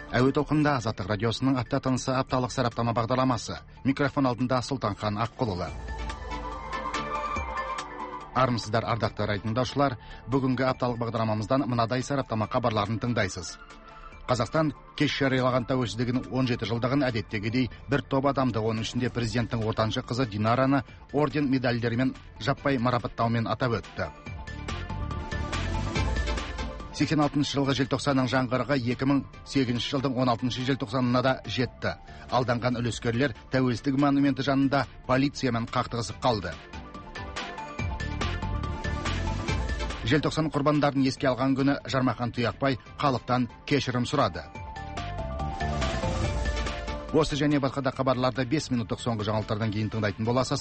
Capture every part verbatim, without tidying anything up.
Әуе толқынында Азаттық радиосының апта тынысы апталық сараптама бағдарламасы. Микрофон алдында Сұлтанхан Аққұлұлы. Армысыздар, ардақты радиотыңдаушылар. Бүгінгі апталық бағдарламамыздан мынадай сараптама хабарларын тыңдайсыз. Қазақстан кеш жариялаған тәуелсіздігінің он жеті жылдығын әдеттегідей бір топ адамды, оның ішінде президенттің ортаншы қызы Динараны орден медальдерімен жаппай марапаттаумен атап өтті. сексен алтыншы жылғы желтоқсанның жаңғырығы екі мың сегізінші жылдың он алтыншы желтоқсанына да жетті. Алданған үлескерлер тәуелсіздік монументі жанында полициямен қақтығысып қалды. Желтоқсан құрбандарын еске алған күні Жармахан Тұяқбай халықтан кешірім сұрады. Осы және басқа да хабарларды бес минуттық соңғы жаңалықтардан кейін тыңдайтын боласыз.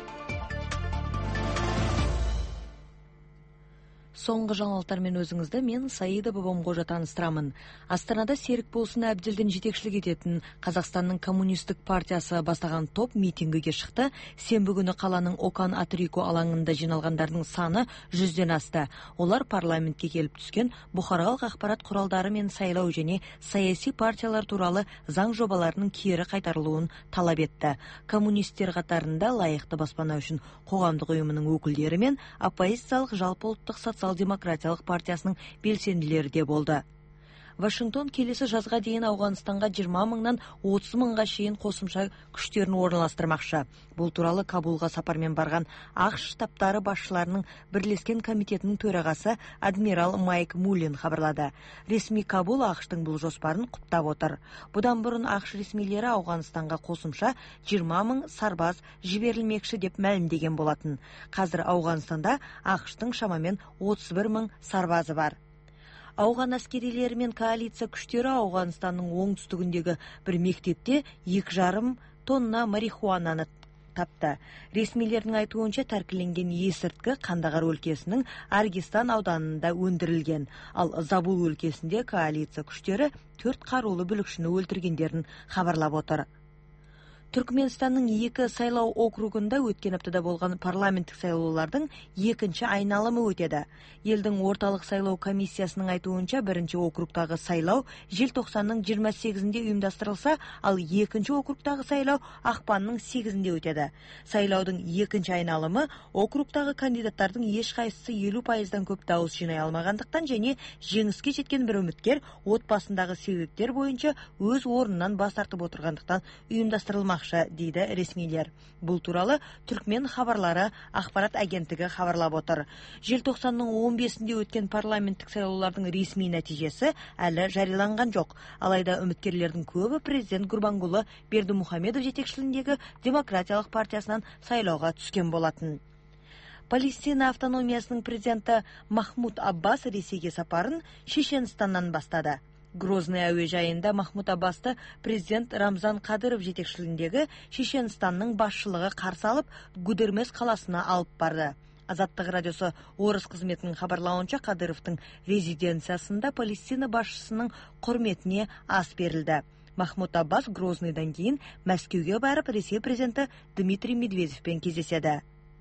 Соңғы жаңалықтармен өзіңізді мен Саида Бабамқожа таныстырамын. Астанада Серік болсын Әбділдің жетекшілік ететін Қазақстанның коммунистік партиясы бастаған топ митингіге шықты. Сенбі күні қаланың Окан Атрико алаңында жиналғандардың саны жүзден асты. Олар парламентке келіп түскен бұқаралық ақпарат құралдары мен сайлау және саяси партиялар туралы заң жобаларының кері қайтарылуын талап етті. Коммунистер қатарында лайықты баспана үшін қоғамдық ұйымының өкілдері мен оппозициялық жалпы ұлттық социал-демократиялық партиясының белсенділері де болды. Вашингтон келесі жазға дейін Ауғанстанға жиырма мыңнан отыз мыңға шейін қосымша күштерін орналастырмақшы. Бұл туралы Кабулға сапармен барған ақш штабтары басшыларының бірлескен комитетінің төрағасы адмирал Майк Муллин хабарлады. Ресми Кабул ақштың бұл жоспарын құптап отыр. Бұдан бұрын ақш ресмилері Ауғанстанға қосымша жиырма мың сарбаз жіберілмекші деп мәлімдеген болатын. Қазір Ауғанстанда ақштың шамамен отыз бір мың сарбазы бар. Ауған әскерилері мен коалиция күштері Ауғанстанның оңтүстігіндегі бір мектепте екі жарым тонна марихуананы тапты. Ресмилердің айтуынша тәркіленген есірткі Қандағар өлкесінің Аргистан ауданында өндірілген, ал Забул өлкесінде коалиция күштері төрт қарулы бүлікшіні өлтіргендерін хабарлап отыр. Түркменстанның екі сайлау округында өткен аптада болған парламенттік сайлаулардың екінші айналымы өтеді. Елдің орталық сайлау комиссиясының айтуынша бірінші округтағы сайлау желтоқсанның жиырма сегізінде ұйымдастырылса, ал екінші округтағы сайлау ақпанның сегізінде өтеді. Сайлаудың екінші айналымы округтағы кандидаттардың ешқайсысы елу пайыздан көп дауыс жинай алмағандықтан және жеңіске жеткен бір үміткер отбасындағы себептер бойынша өз орнынан бас тартып отырғандықтан ұйымдастырылмақ, дейді ресмилер. Бұл туралы Түркмен хабарлары ақпарат агенттігі хабарлап отыр. Желтоқсанның он бесінде өткен парламенттік сайлаулардың ресми нәтижесі әлі жарияланған жоқ. Алайда үміткерлердің көбі президент Гурбангулы Бердімұхамедов жетекшілігіндегі демократиялық партиясынан сайлауға түскен болатын. Палестина автономиясының президенті Махмуд Аббас Ресейге сапарын Шешенстаннан бастады. Грозный әуежайында Махмуд Аббасты президент Рамзан Кадыров жетекшілігіндегі Шешенстанның басшылығы қарсы алып, Гудермес қаласына алып барды. Азаттық радиосы орыс қызметінің хабарлауынша Кадыровтың резиденциясында Палестина басшысының құрметіне ас берілді. Махмуд Аббас Грознойдан кейін Мәскеуге барып Ресей президенті Дмитрий Медведевпен кездеседі.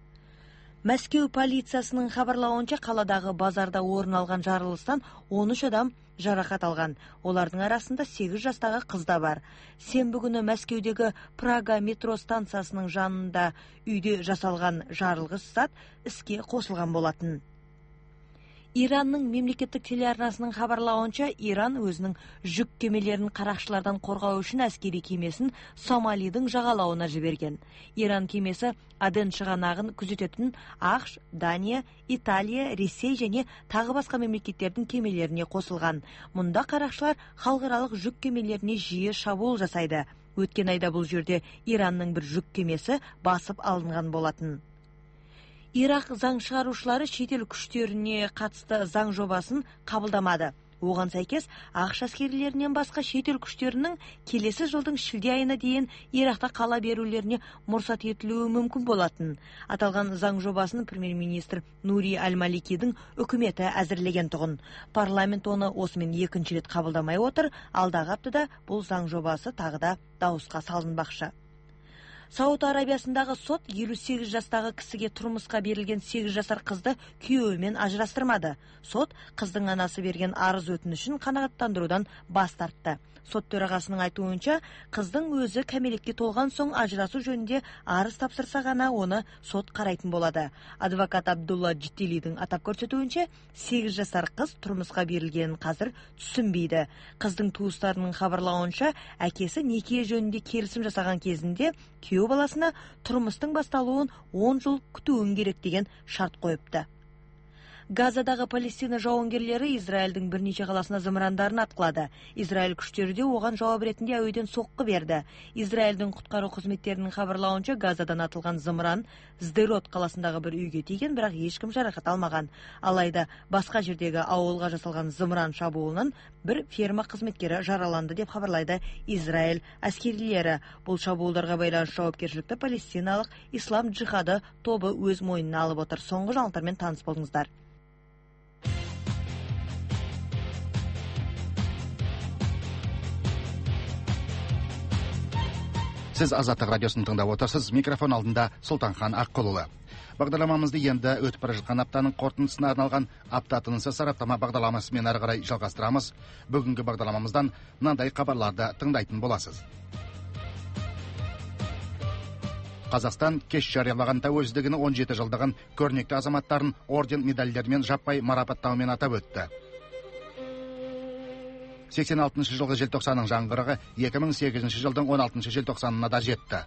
Мәскеу полициясының хабарлауынша қаладағы базарда орын алған жарылыстан он үш адам жарақат алған. Олардың арасында сегіз жастағы қыз да бар. Сенбі күні Мәскеудегі Прага метро станциясының жанында үйде жасалған жарылғыш зат іске қосылған болатын. Иранның мемлекеттік телеарнасының хабарлауынша, Иран өзінің жүк кемелерін қарақшылардан қорғау үшін әскери кемесін Сомалидің жағалауына жіберген. Иран кемесі Аден шығанағын күзететін ақш, Дания, Италия, Ресей және тағы басқа мемлекеттердің кемелеріне қосылған. Мұнда қарақшылар халықаралық жүк кемелеріне жиі шабуыл жасайды. Өткен айда бұл жерде Иранның бір жүк кемесі басып алынған болатын. Ирақ заң шығарушылары шетел күштеріне қатысты заң жобасын қабылдамады. Оған сәйкес, ақш әскерилерінен басқа шетел күштерінің келесі жылдың шілде айына дейін Ирақта қала берулеріне мұрсат етілуі мүмкін болатын. Аталған заң жобасын премьер-министр Нури Аль-Маликидің үкіметі әзірлеген тұғын. Парламент оны осымен екінші рет қабылдамай отыр, алдағы аптада бұл заң жобасы тағы да дауысқа салынбақшы. Сауд Арабиясындағы сот елу сегіз жастағы кісіге тұрмысқа берілген сегіз жасар қызды күйеуімен ажырастырмады. Сот қыздың анасы берген арыз өтінішін қанағаттандырудан бас тартты. Сот төрағасының айтуынша, қыздың өзі кәмелетке толған соң ажырасу жөнінде арыз тапсырса ғана оны сот қарайтын болады. Адвокат Абдулла Жителидің атап көрсетуінше, сегіз жасар қыз тұрмысқа берілгенін қазір түсінбейді. Қыздың туыстарының хабарлауынша, әкесі неке жөнінде келісім жасаған кезінде күйеу баласына тұрмыстың басталуын он жыл күтуін керек деген шарт қойыпты. Газадағы Палестина жауынгерлері Израильдің бірнеше қаласына зымырандарын атқылады. Израиль күштері де оған жауап ретінде әуеден соққы берді. Израильдің құтқару қызметтерінің хабарлауынша, Газадан атылған зымыран Сдерот қаласындағы бір үйге тиген, бірақ ешкім жарақат алмаған. Алайда басқа жердегі ауылға жасалған зымыран шабуылынан бір ферма қызметкері жараланды деп хабарлайды Израиль әскерилері. Бұл шабуылдарға байланысты жауапкершілікті палестиналық ислам джихады тобы өз мойнына алып отыр. Соңғы жаңалықтармен таныс болыңыздар. Сіз Азаттық радиосын тыңдап отырсыз. Микрофон алдында Сұлтанхан Аққұлұлы. Бағдарламамызды енді өтіп бара жатқан аптаның қорытындысына арналған апта тынысы сараптама бағдарламасымен ары қарай жалғастырамыз. Бүгінгі бағдарламамыздан мынандай хабарларды тыңдайтын боласыз. Қазақстан кеш жариялаған тәуелсіздігінің он жеті жылдығын көрнекті азаматтарын орден медальдермен жаппай марапаттаумен атап өтті. сексен алтыншы жылғы желтоқсанның жаңғырығы екі мың сегізінші жылдың он алтыншы желтоқсанына да жетті.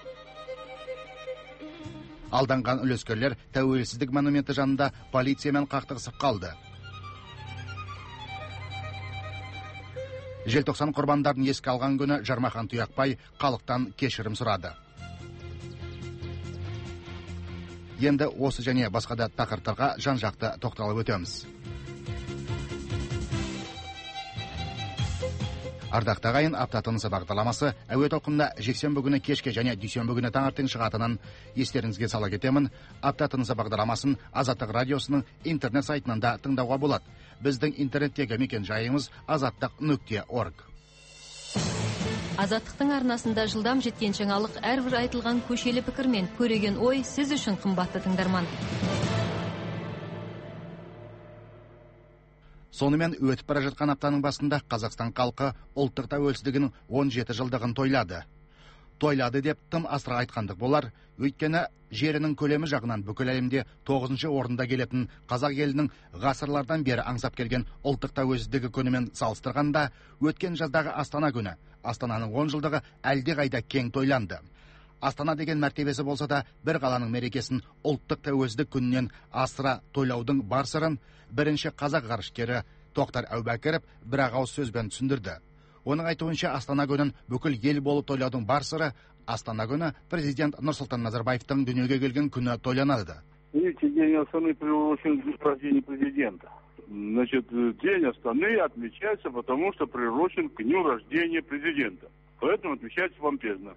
Алданған үлескерлер тәуелсіздік монументі жанында полициямен қақтығысып қалды. Желтоқсан құрбандарын еске алған күні Жармахан Тұяқбай халықтан кешірім сұрады. Енді осы және басқа да тақырыптарға жан-жақты тоқталып өтеміз. Ардақты ағайын, апта тынысы бағдарламасы әуе толқынында жексенбі күні кешке және дүйсенбі күні таңертең шығатынын естеріңізге сала кетемін. Апта тынысы бағдарламасын Азаттық радиосының интернет сайтынан да тыңдауға болады. Біздің интернеттегі мекен жайымыз азаттық нүкте орг. Азаттықтың арнасында жылдам жеткен жаңалық, әрбір айтылған көшелі пікірмен көреген ой сіз үшін қымбатты тыңдарман. Сонымен өтіп бара жатқан аптаның басында Қазақстан халқы ұлттық тәуелсіздігінің он жеті жылдығын тойлады. Тойлады деп тым асыра айтқандық болар, өйткені жерінің көлемі жағынан бүкіл әлемде тоғызыншы орында келетін қазақ елінің ғасырлардан бері аңсап келген ұлттық тәуелсіздігі күнімен салыстырғанда, өткен жаздағы Астана күні, Астананың он жылдығы әлде қайда кең тойланды. Астана деген мәртебесі болса да, бір қаланың мерекесін ұлттық тәуелсіздік күнінен асыра тойлаудың бар сырын бірінші қазақ ғарышкері Тоқтар Әубәкіров бір ауыз сөзбен түсіндірді. Оның айтуынша, Астана күнін бүкіл ел болып тойлаудың бар сыры, Астана күні президент Нұрсұлтан Назарбаевтың дүниеге келген күні тойланады. Видите, день Астаны приурочен к рождению президента. Значит, день Астаны отмечается, потому что приурочен к дню рождения президента. Поэтому отмечается помпезно.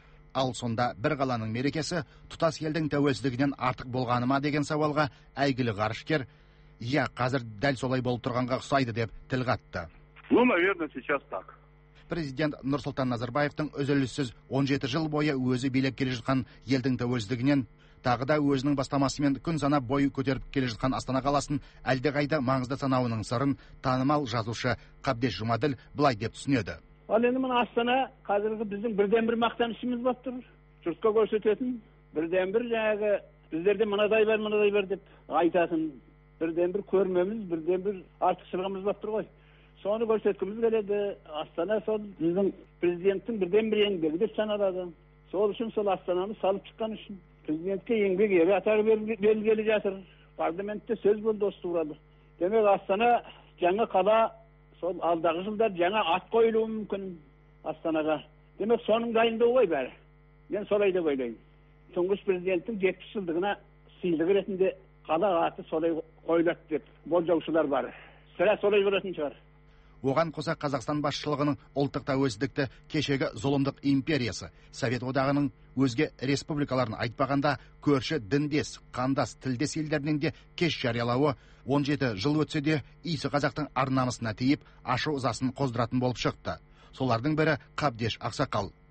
Ал сонда бір қаланың мерекесі тұтас елдің тәуелсіздігінен артық болғаны ма деген сауалға әйгілі ғарышкер, «Я, қазір дәл солай болып тұрғанға ұқсайды» деп тіл қатты. Ну, наверное, сейчас так. Президент Нұрсұлтан Назарбаевтың үзіліссіз он жеті жыл бойы өзі билеп келе жатқан елдің тәуелсіздігінен, тағы да өзінің бастамасымен күн санап бой көтеріп келе жатқан Астана қаласын әлдеқайда маңызды санауының сырын танымал жазушы Қабдеш Жұмаділ былай деп түсінеді. Ал енді мына Астана қазіргі біздің бірден бір мақтанышымыз болып тұр. Жұртқа көрсететін бірден бір жаңағы біздерде мынадай бар, мынадай бар деп айтатын бірден бір көрмеміз, бірден бір артықшылығымыз болып тұр ғой. Соны көрсеткіміз келеді. Астана сол біздің президенттің бірден бір еңбегі деп саналады. Сол үшін сол Астананы салып шыққан үшін президентке еңбек ері атағы берілгелі жатыр. Парламентте сөз болды осы туралы. Демек Астана жаңа қала, сол алдағы жылдар жаңа ат қойылуы мүмкін Астанаға. Демек соның дайындығы ғой бәрі. Мен солай деп ойлаймын. Тұңғыш президенттің жетпіс жылдығына сыйлық ретінде қала аты солай қойылады деп болжаушылар бар. Сірә солай болатын шығар. Оған қоса Қазақстан басшылығының ұлттық тәуелсіздікті кешегі зұлымдық империясы, Совет одағының өзге республикаларын айтпағанда көрші діндес, қандас, тілдес елдерінің де кеш жариялауы он жеті жыл өтсе де иісі қазақтың ар-намысына тиіп, ашу ызасын қоздыратын болып шықты. Солардың бірі Қабдеш Ақсақал.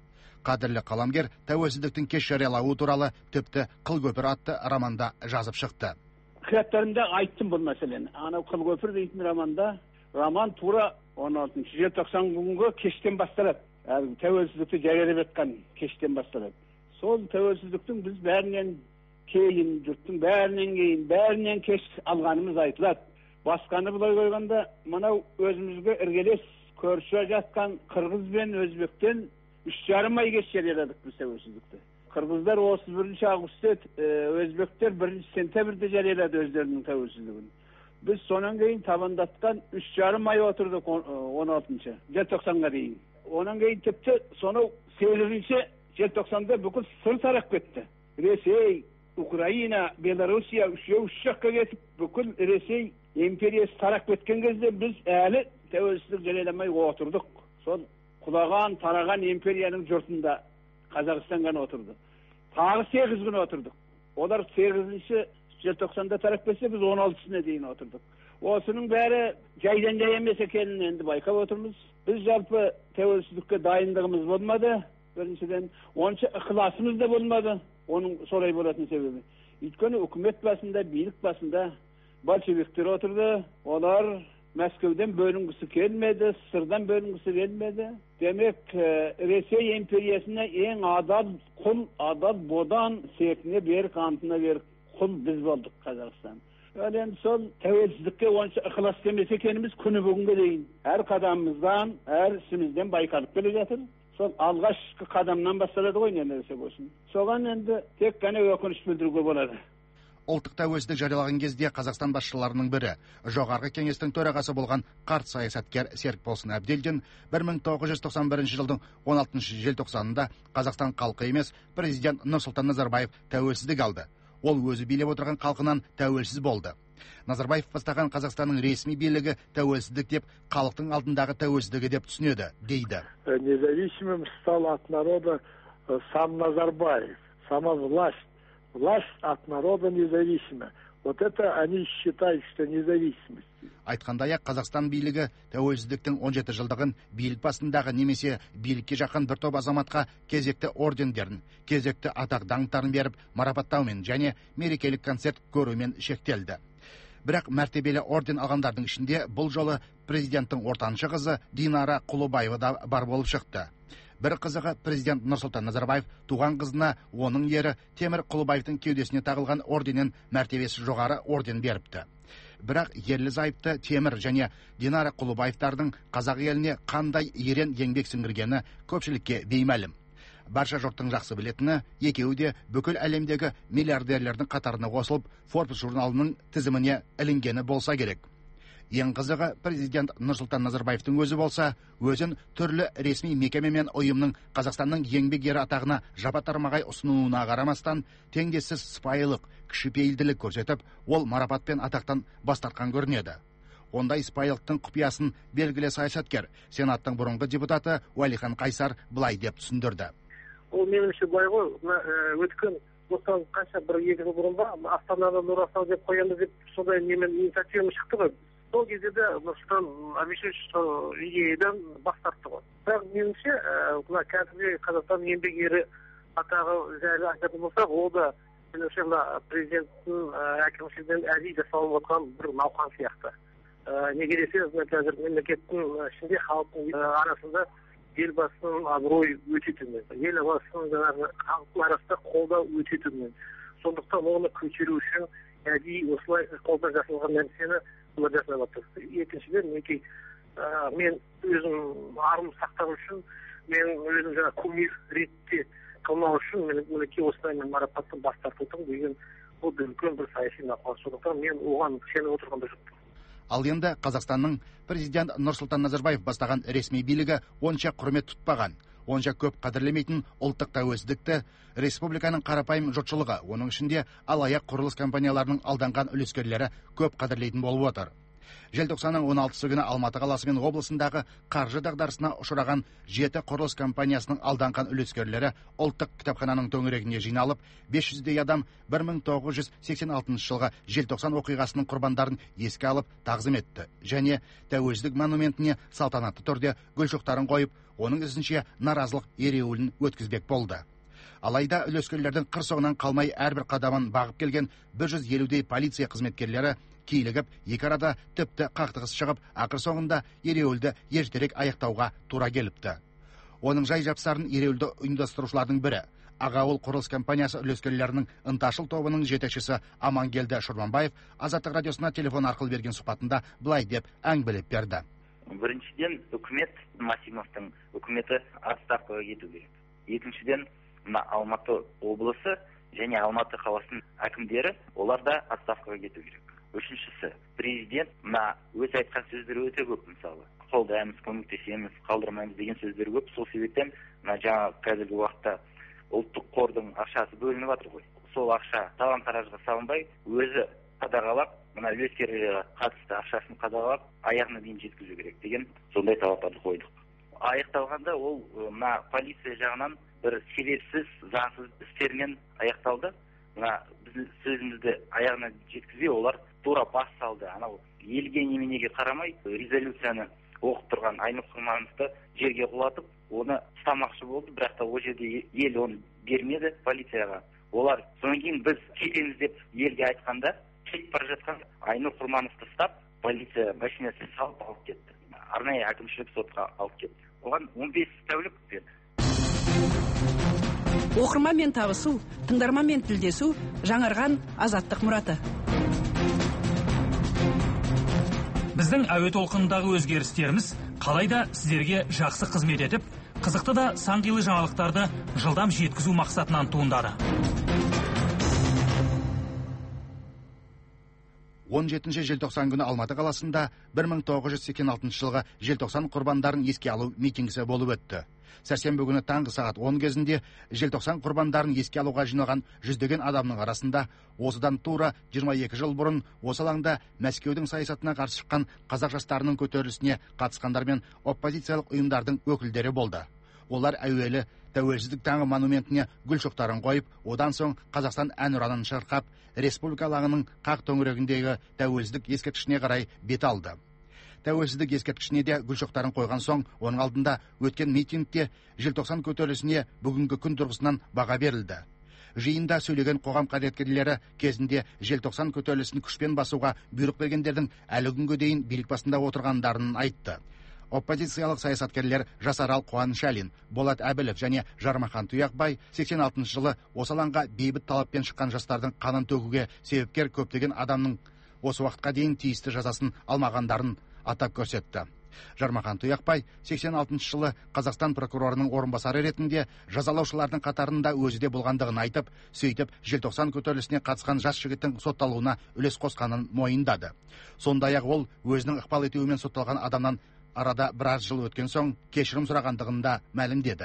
қадірлі қаламгер тәуелсіздіктің кеш жариялауы туралы тіпті Қыл көпір атты романда жазып шықты. Кітаптарымда айттым бұл мәселені. Анау Қыл көпір дейтін романда роман тура он алтыншы желтоқсан күнгі кештен басталады. Тәуелсіздікті жариялап жатқан кештен басталады. Сол тәуелсіздіктің біз бәрінен кейін, жұрттың бәрінен кейін, бәрінен кеш алғанымыз айтылады. Басқаны бұлай қойғанда, мынау өзімізге іргелес көрші жатқан қырғыз бен өзбектен үш жарым ай кеш жарияладық біз тәуелсіздікті. Қырғыздар отыз бірінші августта, өзбектер бірінші сентябрьде жариялады өздерінің тәуелсіздігін. Біз сонан кейін табандатқан үш жарым ай отырдық он алтыншы желтоқсанға дейін. Онан кейін тіпті сонау сегізінші желтоқсанда бүкіл сыр тарап кетті. Ресей, Украина, Белоруссия үшеу үш жаққа кетіп, бүкіл Ресей империясы тарап кеткен кезде біз әлі тәуелсіздік жарияламай отырдық. Сол құлаған, тараған империяның жұртында Қазақстан ғана отырды. Тағы сегіз күн отырдық. Олар сегізінші желтоқсанда тарап кетсе, біз он алтысына дейін отырдық. Осының бәрі жайдан жай емес екенін енді байқап отырмыз. Біз жалпы тәуелсіздікке дайындығымыз болмады. Біріншіден, онша ықыласымыз да болмады. Оның солай болатын себебі. Өйткені үкімет басында, билік басында большевиктер отырды. Олар Мәскеуден бөлінгісі келмеді, сырдан бөлінгісі келмеді. Демек, Ресей империясына ең адал құл, адал бодан сертіне берік, антына берік құл біз болдық Қазақстан. Енді сол тәуелсіздікке онша ықылас демесе екеніміз күні бүгінге дейін әр қадамымыздан, әр ісімізден байқалып келе жатыр. Сол алғашқы қадамнан басталады ғой, не нәрсе болсын. Соған енді тек қана өкініш білдіруге болады. Ұлттық тәуелсіздік жариялаған кезде Қазақстан басшыларының бірі, жоғарғы кеңестің төрағасы болған қарт саясаткер Серікболсын Әбделдин бір мың тоғыз жүз тоқсан бірінші жылдың он алтыншы желтоқсанында Қазақстан халқы емес, президент Нұрсұлтан Назарбаев тәуелсіздік алды. Ол өзі билеп отырған халқынан тәуелсіз болды. Назарбаев бастаған Қазақстанның ресми билігі тәуелсіздік деп халықтың алдындағы тәуелсіздігі деп түсінеді, дейді. Независимым стал от народа сам Назарбаев, сама власть. Власть от народа независима. Вот это они считают, что независимость. Айтқандай-ақ, Қазақстан билігі тәуелсіздіктің он жеті жылдығын билік басындағы немесе билікке жақын бір топ азаматқа кезекті ордендерін, кезекті атақ даңқтарын беріп, марапаттаумен және мерекелік концерт көрумен шектелді. Бірақ мәртебелі орден алғандардың ішінде бұл жолы президенттің ортаншы қызы Динара Құлыбаева да бар болып шықты. Бір қызығы, президент Нұрсұлтан Назарбаев туған қызына оның ері Темір Құлыбаевтың кеудесіне тағылған орденнен мәртебесі жоғары орден беріпті. Бірақ ерлі зайыпты Темір және Динара Құлыбаевтардың қазақ еліне қандай ерен еңбек сіңіргені көпшілікке беймәлім. Барша жұрттың жақсы білетіні, екеуі де бүкіл әлемдегі миллиардерлердің қатарына қосылып, Forbes журналының тізіміне ілінгені болса керек. Ең қызығы, президент Нұрсұлтан Назарбаевтың өзі болса, өзін түрлі ресми мекеме мен ұйымның Қазақстанның еңбек ері атағына жапа-тармағай ұсынуына қарамастан, теңдессіз сыпайылық, кішіпейілділік көрсетіп, ол марапат пен атақтан бас тартқан көрінеді. Ондай сыпайылықтың құпиясын белгілі саясаткер, Сенаттың бұрынғы депутаты Уәлихан Қайсар былай деп түсіндірді. Ол меніңше былай ғой, өткен осыдан қанша бір екі жыл бұрын ба, Астанада Нұр Астана деп қоямыз деп сондай немен инициативамен шықты ғой. Сол кезде де Нұрсұлтан Абишевич идеядан бас тартты ғой. Бірақ меніңше, мына қазіргі Қазақстан еңбек ері атағы жайлы айтатын болсақ, ол да меніңше мына президенттің әкімшілігінен әдейі жасалып отырған бір науқан сияқты. Неге десе, қазір мемлекеттің ішінде халықтың арасында елбасының абыройы өте төмен. Елбасының жаңағы халықтың арасында қолдау өте төмен. Сондықтан оны көтеру үшін әдейі осылай қолдан жасалған нәрсені олар жасап жатыр. Екіншіден, мінекей мен өзім арым сақтау үшін, мен өзім жаңа кумир ретте қылмау үшін мінекей осылай мен марапаттан бас тартып деген бұл үлкен бір саяси науқан. Сондықтан мен оған сеніп отырған да жоқпын. Ал енді Қазақстанның президент Нұрсұлтан Назарбаев бастаған ресми билігі онша құрмет тұтпаған, онша көп қадірлемейтін ұлттық тәуелсіздікті республиканың қарапайым жұртшылығы, оның ішінде алаяқ құрылыс компанияларының алданған үлескерлері көп қадірлейтін болып отыр. Желтоқсанның он алтысы күні Алматы қаласы мен облысындағы қаржы дағдарысына ұшыраған жеті құрылыс компаниясының алданған үлескерлері ұлттық кітапхананың төңірегіне жиналып, бес жүздей адам бір мың тоғыз жүз сексен алтыншы жылғы желтоқсан оқиғасының құрбандарын еске алып тағзым етті және Тәуелсіздік монументіне салтанатты түрде гүл шоқтарын қойып, оның ізінше наразылық ереуілін өткізбек болды. Алайда үлескерлердің қыр соңынан қалмай әрбір қадамын бағып келген бір жүз елудей полиция қызметкерлері килігіп, екі арада тіпті қақтығыс шығып, ақыр соңында ереуілді ертерек аяқтауға тура келіпті. Оның жай жапсарын ереуілді ұйымдастырушылардың бірі, Ағауыл құрылыс компаниясы үлескерлерінің ынташыл тобының жетекшісі Амангелді Шұрманбаев Азаттық радиосына телефон арқылы берген сұхбатында былай деп әңгімелеп берді. Біріншіден, үкімет, Масимовтың үкіметі отставкаға кету керек. Екіншіден, Алматы облысы және Алматы қаласының әкімдері, олар да отставкаға кету керек. Үшіншісі, президент мына өз айтқан сөздері өте көп, мысалы, қолдаймыз, көмектесеміз, қалдырмаймыз деген сөздері көп. Сол себептен мына жаңа қазіргі уақытта ұлттық қордың ақшасы бөлініп жатыр ғой. Сол ақша талан-таражға салынбай, өзі қадағалап, мына үлескерлерге қатысты ақшасын қадағалап, аяғына дейін жеткізу керек деген сондай талаптарды қойдық. Аяқталғанда ол мына полиция жағынан бір себепсіз, заңсыз істермен аяқталды. Мына біз сөзімізді аяғына жеткізбей, олар тура бас салды. Анау елге неменеге қарамай, резолюцияны оқып тұрған Айнұр Құрмановты жерге құлатып, оны ұстамақшы болды, бірақ та ол жерде ел оны бермеді полицияға. Олар содан кейін біз кетеміз деп елге айтқанда, кетіп бара жатқан Айнұр Құрмановты ұстап, полиция машинасы салып алып кетті. Арнайы әкімшілік сотқа алып кетті. Оған он бес тәулік берді. Оқырманмен табысу, тыңдарманмен тілдесу, жаңарған азаттық мұраты. Біздің әуе толқынындағы өзгерістеріміз қалайда сіздерге жақсы қызмет етіп, қызықты да сан қилы жаңалықтарды жылдам жеткізу мақсатынан туындады. он жетінші желтоқсан күні Алматы қаласында бір мың тоғыз жүз сексен алтыншы жылғы желтоқсан құрбандарын еске алу митингісі болып өтті. Сәрсенбі күні таңғы сағат он кезінде желтоқсан құрбандарын еске алуға жиналған жүздеген адамның арасында осыдан тура жиырма екі жыл бұрын осы алаңда Мәскеудің саясатына қарсы шыққан қазақ жастарының көтерілісіне қатысқандар мен оппозициялық ұйымдардың өкілдері болды. Олар әуелі Тәуелсіздік таңы монументіне гүл шоқтарын қойып, одан соң Қазақстан әнұранын шырқап, республика алаңының қақ төңірегіндегі Тәуелсіздік ескерткішіне қарай бет алды. Тәуелсіздік ескерткішіне де гүл шоқтарын қойған соң, оның алдында өткен митингте желтоқсан көтерілісіне бүгінгі күн тұрғысынан баға берілді. Жиында сөйлеген қоғам қайраткерлері кезінде желтоқсан көтерілісін күшпен басуға бұйрық бергендердің әлі күнге дейін билік басында отырғандарын айтты. Оппозициялық саясаткерлер Жасарал Қуаншалин, Болат Әбілов және Жармахан Тұяқбай сексен алтыншы жылы осы алаңға бейбіт талаппен шыққан жастардың қанын төгуге себепкер көптеген адамның осы уақытқа дейін тиісті жазасын алмағандарын атап көрсетті. Жармахан Тұяқбай сексен алтыншы жылы Қазақстан прокурорының орынбасары ретінде жазалаушылардың қатарында өзі де болғандығын айтып, сөйтіп желтоқсан көтерілісіне қатысқан жас жігіттің сотталуына үлес қосқанын мойындады. Сондай-ақ ол өзінің ықпал етуімен сотталған адамнан арада біраз жыл өткен соң кешірім сұрағандығында мәлімдеді.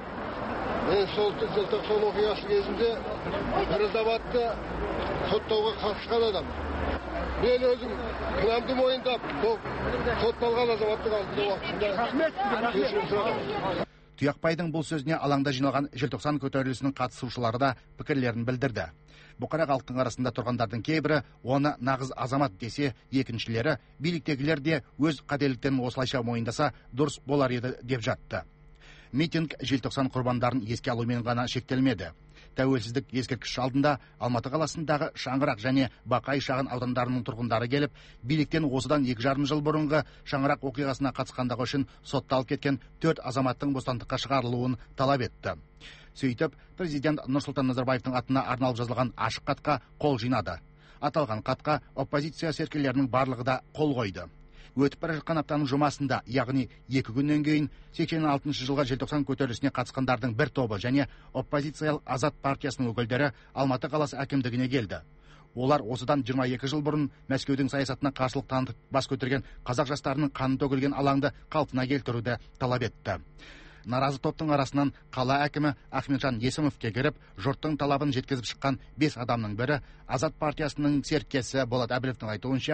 Мен сол желтоқсан оқиғасы кезінде бір азаматты соттауға қатысқан адам. Мен өзім кінәмді мойындап, сотталған азаматтың алдында уақытында кешірім сұрағам. Тұяқбайдың бұл сөзіне алаңда жиналған желтоқсан көтерілісінің қатысушылары да пікірлерін білдірді. Бұқара халықтың арасында тұрғандардың кейбірі оны нағыз азамат десе, екіншілері биліктегілер де өз қателіктерін осылайша мойындаса дұрыс болар еді деп жатты. Митинг желтоқсан құрбандарын еске алумен ғана шектелмеді. Тәуелсіздік ескерткіші алдында Алматы қаласындағы Шаңырақ және Бақай шағын аудандарының тұрғындары келіп, биліктен осыдан екі жарым жыл бұрынғы Шаңырақ оқиғасына қатысқандығы үшін сотталып кеткен төрт азаматтың бостандыққа шығарылуын талап етті. Сөйтіп, президент Нұрсұлтан Назарбаевтың атына арналып жазылған ашық хатқа қол жинады. Аталған хатқа оппозиция серкелерінің барлығы да қол қойды. Өтіп бара жатқан аптаның жұмасында, яғни екі күннен кейін сексен алтыншы жылғы желтоқсан көтерілісіне қатысқандардың бір тобы және оппозициялық Азат партиясының өкілдері Алматы қаласы әкімдігіне келді. Олар осыдан жиырма екі жыл бұрын Мәскеудің саясатына қарсылық танытып бас көтерген қазақ жастарының қаны төгілген алаңды қалпына келтіруді талап етті. Наразы топтың арасынан қала әкімі Ахметжан Есімовке кіріп, жұрттың талабын жеткізіп шыққан бес адамның бірі Азат партиясының серкесі Болат Әбіловтің айтуынша,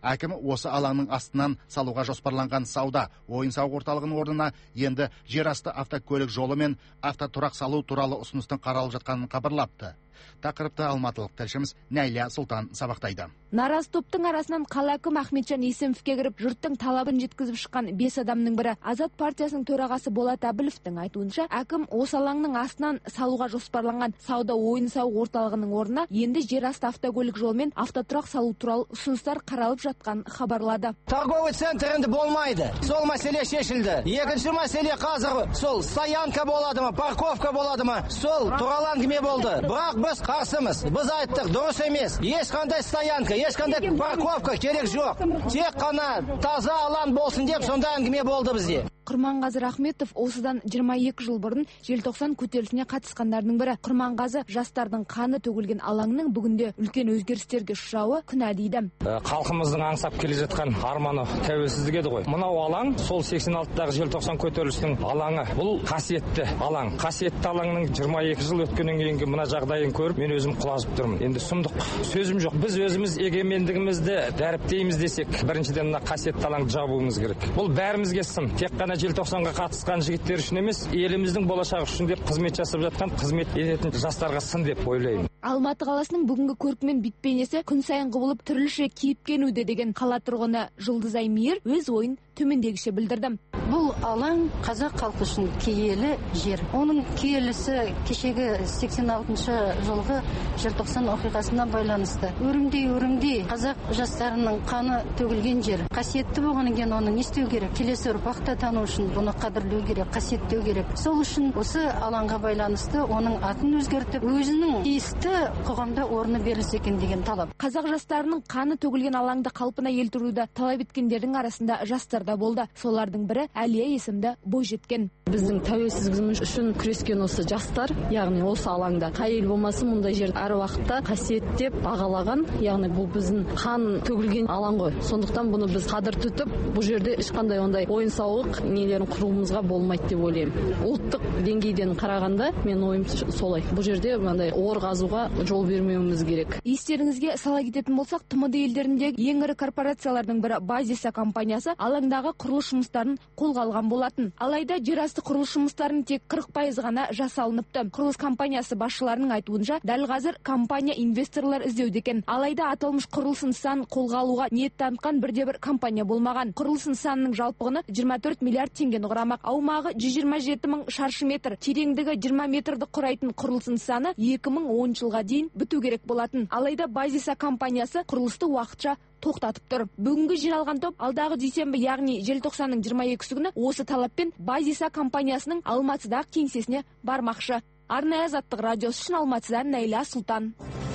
әкім осы алаңның астынан салуға жоспарланған сауда ойын сауық орталығының орнына енді жер асты автокөлік жолы мен автотұрақ салу туралы ұсыныстың қаралып жатқанын хабарлапты. Тақырыпты алматылық тілшіміз Нәйлия Сұлтан сабақтайды. Наразы топтың арасынан қала әкімі Ахметжан Есімовке кіріп, жұрттың талабын жеткізіп шыққан бес адамның бірі Азат партиясының төрағасы Болат Әбіловтің айтуынша, әкім осы алаңның астынан салуға жоспарланған сауда ойын сауық орталығының орнына енді жер асты автокөлік жолы мен автотұрақ салу туралы ұсыныстар қаралып жатқан хабарлады. Торговый центр енді болмайды. Сол мәселе шешілді. Екінші мәселе қазір сол стоянка болады ма, парковка болады ма, сол туралы әңгіме болды. Бірақ біз қарсымыз. Біз айттық, дұрыс емес. Ешқандай стоянка, ешқандай парковка керек жоқ. Тек қана таза алаң болсын деп сонда әңгіме болды бізде. Құрманғазы Рахметов осыдан жиырма екі жыл бұрын желтоқсан көтерілісіне қатысқандардың бірі. Құрманғазы жастардың қаны төгілген алаңның бүгінде үлкен өзгерістерге ұшырауы күнә дейді. Халқымыздың аңсап келе жатқан арманы тәуелсіздік еді ғой. Мынау алаң сол сексен алтыдағы желтоқсан көтерілісінің алаңы. Бұл қасиетті алаң. Қасиетті алаңның жиырма екі жыл өткеннен кейінгі мына жағдайын көріп, мен өзім құлазып тұрмын. Енді сұмдық сөзім жоқ. Біз өзіміз егемендігімізді дәріптейміз десек, біріншіден мына қасиетті алаңды жабуымыз керек. Бұл бәрімізге сын. Тек қана желтоқсанға қатысқан жігіттер үшін емес, еліміздің болашағы үшін деп қызмет жасап жатқан, қызмет ететін жастарға сын деп ойлаймын. Алматы қаласының бүгінгі көркімен бет-бейнесі күн сайын құбылып түрліше кейіпкенуде деген қала тұрғыны Жұлдызай Мейір өз ойын төмендегіше білдірді. Бұл алаң қазақ халқы үшін киелі жер. Оның киелісі кешегі сексен алтыншы жылғы желтоқсан оқиғасына байланысты. Өрімдей өрімдей қазақ жастарының қаны төгілген жер. Қасиетті болғаннан кейін оны не істеу керек? Келесі ұрпақта тану үшін бұны қадірлеу керек, қасиеттеу керек. Сол үшін осы алаңға байланысты оның атын өзгертіп, өзінің тиісті қоғамда орны берілсе екен деген талап. Қазақ жастарының қаны төгілген алаңды қалпына келтіруді талап еткендердің арасында жастар да болды. Солардың бірі Әлия есімді бойжеткен. Біздің тәуелсіздігіміз үшін күрескен осы жастар, яғни осы алаңда қай ел болмасын мұндай жер әр уақытта қасиеттеп бағалаған, яғни бұл біздің қан төгілген алаң ғой. Сондықтан бұны біз қадір тұтып, бұл жерде ешқандай ондай ойын сауық нелерін құруымызға болмайды деп ойлаймын. Ұлттық деңгейден қарағанда мен ойым солай. Бұл жерде мынандай ор қазуға жол бермеуіміз керек. Естеріңізге сала кететін болсақ, тмд елдеріндегі ең ірі корпорациялардың бірі Базиса компаниясы алаңдағы құрылыс жұмыстарын қолға алған болатын. Алайда жер асты құрылыс жұмыстарының тек қырық пайыз ғана жасалыныпты. Құрылыс компаниясы басшыларының айтуынша, дәл қазір компания инвесторлар іздеуде екен. Алайда аталмыш құрылыс нысанын қолға алуға ниет танытқан бірде бір компания болмаған. Құрылыс нысанының жалпы құны жиырма төрт миллиард теңгені құрамақ. Аумағы жүз жиырма жеті мың шаршы метр, тереңдігі жиырма метрді құрайтын құрылыс нысаны екі мың оныншы жылға дейін біту керек болатын. Алайда Базиса компаниясы құрылысты уақытша тоқтатып тұр. Бүгінгі жиналған топ алдағы дүйсенбі, яғни желтоқсанның жиырма екісі күні осы талаппен Базиса компаниясының Алматыдағы кеңсесіне бармақшы. Арнайы Азаттық радиосы үшін Алматыдан Нәйлия Сұлтан.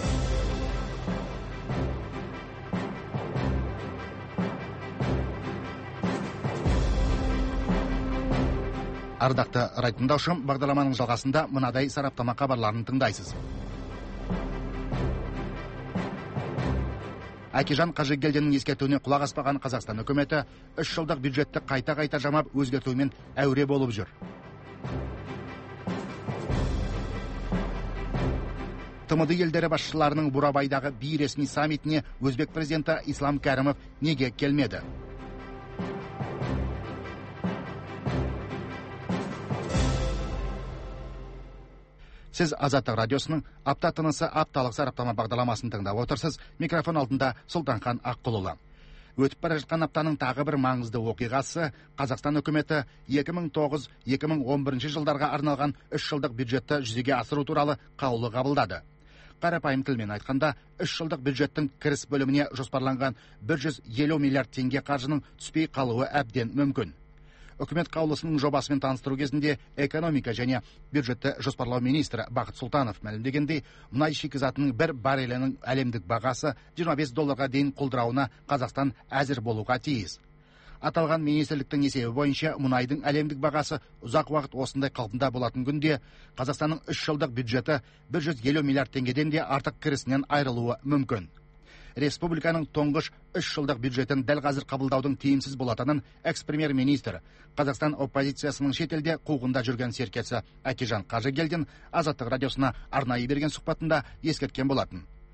Ардақты радиотыңдаушым, бағдарламаның жалғасында мынадай сараптама хабарларын тыңдайсыз. Әкежан Қажыгелдиннің ескертуіне құлақ аспаған Қазақстан үкіметі үш жылдық бюджетті қайта-қайта жамап өзгертумен әуре болып жүр. тмд елдері басшыларының Бурабайдағы бейресми саммитіне Өзбек президенті Ислам Кәрімов неге келмеді? Сіз Азаттық радиосының апта тынысы апталық сараптама бағдарламасын тыңдап отырсыз. Микрофон алдында Сұлтанхан Аққұлұлы. Өтіп бара жатқан аптаның тағы бір маңызды оқиғасы Қазақстан үкіметі екі мың тоғыз - екі мың он бірінші жылдарға арналған үш жылдық бюджетті жүзеге асыру туралы қаулы қабылдады. Қарапайым тілмен айтқанда, үш жылдық бюджеттің кіріс бөліміне жоспарланған бір жүз елу миллиард теңге қаржының түспей қалуы әбден мүмкін. Үкімет қаулысының жобасымен таныстыру кезінде экономика және бюджетті жоспарлау министрі Бақыт Сұлтанов мәлімдегендей, мұнай шикізатының бір баррелінің әлемдік бағасы жиырма бес долларға дейін құлдырауына Қазақстан әзір болуға тиіс. Аталған министрліктің есебі бойынша мұнайдың әлемдік бағасы ұзақ уақыт осындай қалпында болатын күнде Қазақстанның үш жылдық бюджеті бір жүз елу миллиард теңгеден де артық кірісінен айырылуы мүмкін. Республиканың тұңғыш үш жылдық бюджетін дәл қазір қабылдаудың тиімсіз болатынын экс-премьер-министр Қазақстан оппозициясының шетелде қуғында жүрген серкесі Әкежан Қажыгелдин Азаттық радиосына арнайы берген сұхбатында ескерткен болатын.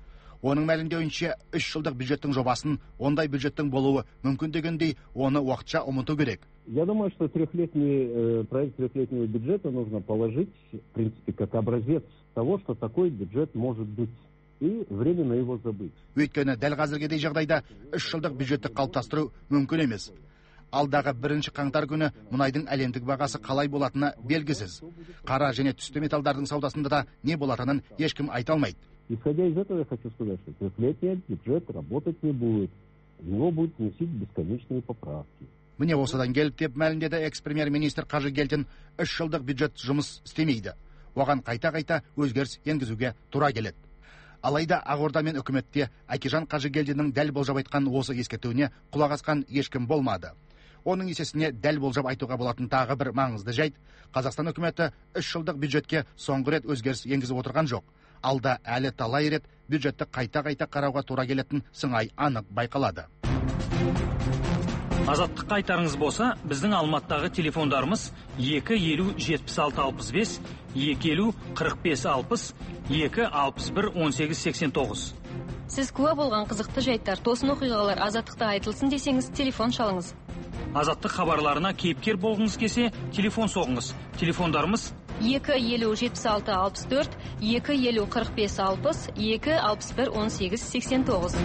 Оның мәлімдеуінше үш жылдық бюджеттің жобасын ондай бюджеттің болуы мүмкін дегендей оны уақытша ұмыту керек. Я думаю, что трехлетний э, проект трехлетнего бюджета нужно положить, в принципе, как образец того, что такой бюджет может быть. И временно его забыть. Өйткені дәл қазіргідей жағдайда үш жылдық бюджетті қалыптастыру мүмкін емес. Алдағы бірінші қаңтар күні мұнайдың әлемдік бағасы қалай болатыны белгісіз. Қара және түсті металдардың саудасында да не болатынын ешкім айта алмайды. Исходя из этого, я хочу сказать, что трехлетний бюджет работать не будет. В него будут вносить бесконечные поправки. Міне осыдан келіп деп мәлімдеді экс-премьер-министр Қажыгелдин, үш жылдық бюджет жұмыс істемейді. Оған қайта-қайта өзгеріс енгізуге тура келеді. Алайда Ақорда мен үкіметте Әкежан Қажыгелдиннің дәл болжап айтқан осы ескертуіне құлақ асқан ешкім болмады. Оның есесіне дәл болжап айтуға болатын тағы бір маңызды жайт, Қазақстан үкіметі үш жылдық бюджетке соңғы рет өзгеріс енгізіп отырған жоқ. Алда әлі талай рет бюджетті қайта-қайта қарауға тура келетін сыңай анық байқалады. Азаттыққа айтарыңыз болса, біздің Алматыдағы телефондарымыз екі елу жетпіс алты алпыс бес, екі елу қырық бес алпыс, екі алпыс бір он сегіз сексен тоғыз. Сіз куә болған қызықты жайттар, тосын оқиғалар Азаттықта айтылсын десеңіз, телефон шалыңыз. Азаттық хабарларына кейіпкер болғыңыз келсе, телефон соғыңыз. Телефондарымыз екі елу жетпіс алты алпыс төрт, екі елу қырық бес алпыс, екі алпыс бір он сегіз сексен тоғыз.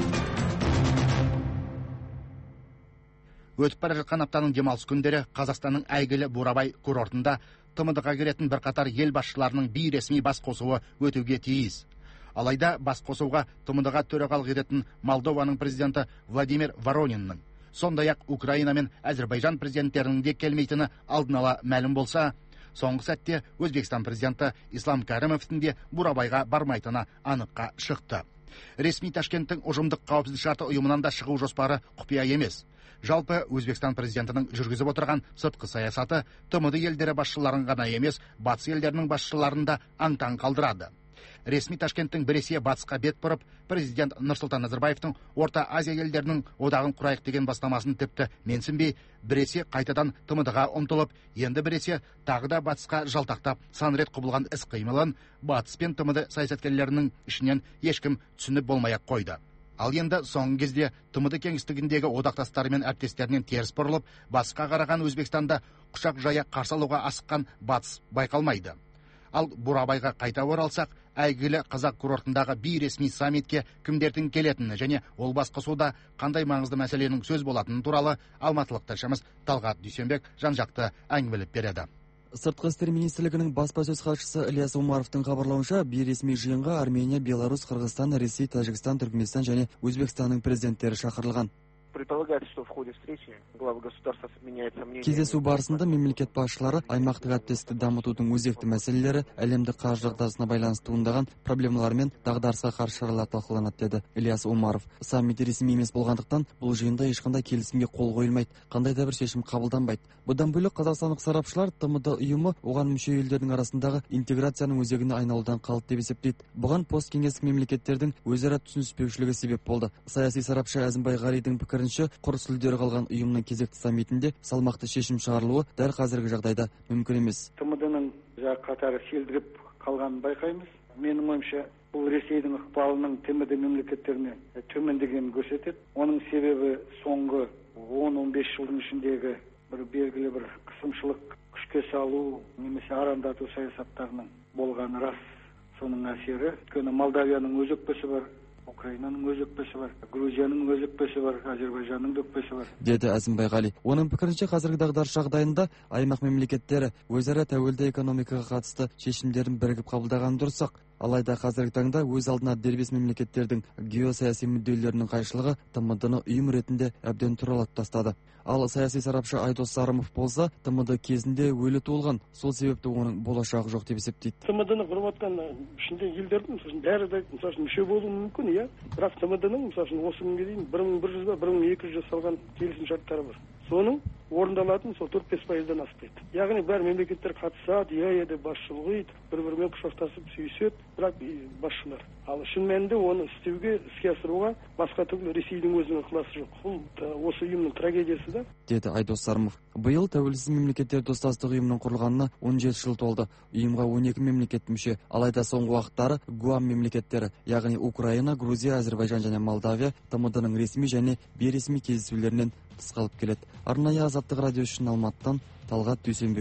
Өтіп бара жатқан аптаның демалыс күндері Қазақстанның әйгілі Бурабай курортында Т М Д-ға келетін бірқатар ел басшыларының бейресми бас қосуы өтуге тиіс. Алайда бас қосуға Т М Д-ға төрағалық ететін Молдованың президенті Владимир Ворониннің, сондай-ақ Украина мен Әзербайжан президенттерінің де келмейтіні алдын ала мәлім болса, соңғы сәтте Өзбекстан президенті Ислам Кәрімовтің де Бурабайға бармайтыны аныққа шықты. Ресми Ташкенттің ұжымдық қауіпсіздік шарты ұйымынан да шығу жоспары құпия емес. Жалпы Өзбекстан президентінің жүргізіп отырған сыртқы саясаты Т М Д елдері басшыларын ғана емес, батыс елдерінің басшыларын да аң-таң қалдырады. Ресми Ташкенттің біресе батысқа бет бұрып, президент Нұрсұлтан Назарбаевтың Орта Азия елдерінің одағын құрайық деген бастамасын тіпті менсінбей, біресе қайтадан Т М Д-ға ұмтылып, енді біресе тағы да батысқа жалтақтап сан рет құбылған іс-қимылын батыс пен Т М Д саясаткерлерінің ішінен ешкім түсініп болмай-ақ қойды. Ал енді соңғы кезде Т М Д кеңістігіндегі одақтастары мен әріптестерінен теріс бұрылып, батысқа қараған Өзбекстанда құшақ жая қарсы алуға асыққан батыс байқалмайды. Ал Бурабайға қайта оралсақ, әйгілі қазақ курортындағы бейресми саммитке кімдердің келетіні және ол басқосуда қандай маңызды мәселенің сөз болатыны туралы алматылық тілшіміз Талғат Дүйсенбек жан-жақты әңгімелеп береді. Сыртқы істер министрлігінің баспасөз хатшысы Ильяс Умаровтың хабарлауынша, бейресми жиынға Армения, Беларусь, Қырғызстан, Ресей, Тәжікстан, Түркменстан және Өзбекстанның президенттері шақырылған. Предполагается, что в ходе встречи главы государств обменяются мнениями. Кездесу барысында мемлекет басшылары аймақтық әріптестікті дамытудың өзекті мәселелері, әлемдік қаржы дағдарысына байланысты туындаған проблемалар мен дағдарысқа қарсы шаралар талқыланады, деді Ильяс Умаров. Саммит ресми емес болғандықтан бұл жиында ешқандай келісімге қол қойылмайды, қандай да бір шешім қабылданбайды. Бұдан бөлек қазақстандық сарапшылар Т М Д ұйымы оған мүше елдердің арасындағы интеграцияның өзегіне айналудан қалды деп есептейді. Бұған посткеңестік мемлекеттердің өзара түсініспеушілігі себеп болды. Саяси сарапшы Әзімбай Ғалидің пікірінше, құр сүлдері қалған ұйымның кезекті саммитінде салмақты шешім шығарылуы дәл қазіргі жағдайда мүмкін емес. Т М Д-ның қатары селдіріп қалғанын байқаймыз. Менің ойымша, бұл Ресейдің ықпалының Т М Д мемлекеттеріне төмендегенін көрсетеді. Оның себебі соңғы он он бес жылдың ішіндегі бір белгілі бір қысымшылық, күшке салу немесе арандату саясаттарының болғаны рас. Соның әсері, өйткені Молдавияның өз өкпесі бар, Украинаның өз өкпесі бар, Грузияның өз өкпесі бар, Әзербайжанның өкпесі бар, деді Әзімбай Ғали. Оның пікірінше, қазіргі дағдарыс жағдайында аймақ мемлекеттері өзара тәуелді экономикаға қатысты шешімдерін бірігіп қабылдаған дұрыс-ақ. Алайда қазіргі таңда өз алдына дербес мемлекеттердің геосаяси мүдделерінің қайшылығы Т М Д-ны ұйым ретінде әбден тұралатып тастады. Ал саяси сарапшы Айдос Сарымов болса, Т М Д кезінде өлі туылған, сол себепті оның болашағы жоқ деп есептейді. Т М Д-ны құрып жатқан ішінде елдердің бәрі де мүше болуы мүмкін, иә. Бірақ Т М Д-ның осы күнге дейін бір мың бір жүз ба бір мың екі жүз жасалған келісімшарттары бар. Соның орындалатын сол төрт бес пайыздан аспайды. Яғни бәрі мемлекеттер қатысады, иә, еді басшылық етіп, бір-бірімен құшақтасып сүйіседі, бірақ басшылар. ал шын мәнінде оны істеуге, іске асыруға басқа түрлі Ресейдің өзінің ықыласы жоқ. Бұл осы ұйымның трагедиясы да. Деді Айдос Сарымов. Биыл тәуелсіз мемлекеттер достастық ұйымының құрылғанына он жеті жыл толды. Ұйымға он екі мемлекет мүше. Алайда соңғы уақыттары Гуам мемлекеттері, яғни Украина, Грузия, Әзербайжан және Молдавия Т М Д-ның ресми және бейресми кездесулерінен тыс қалып келеді. Арнайы Азаттық радио үшін Алматыдан Талғат Дүйсенбек.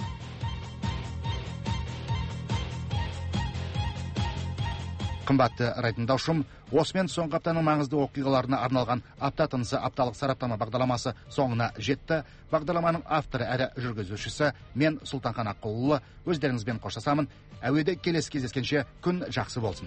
Қымбатты радиотыңдаушым, осымен соңғы аптаның маңызды оқиғаларына арналған апта тынысы апталық сараптама бағдарламасы соңына жетті. Бағдарламаның авторы әрі жүргізушісі мен Сұлтанхан Аққұлұлы. Өздеріңізбен қоштасамын. Әуеде келесі кездескенше күн жақсы болсын.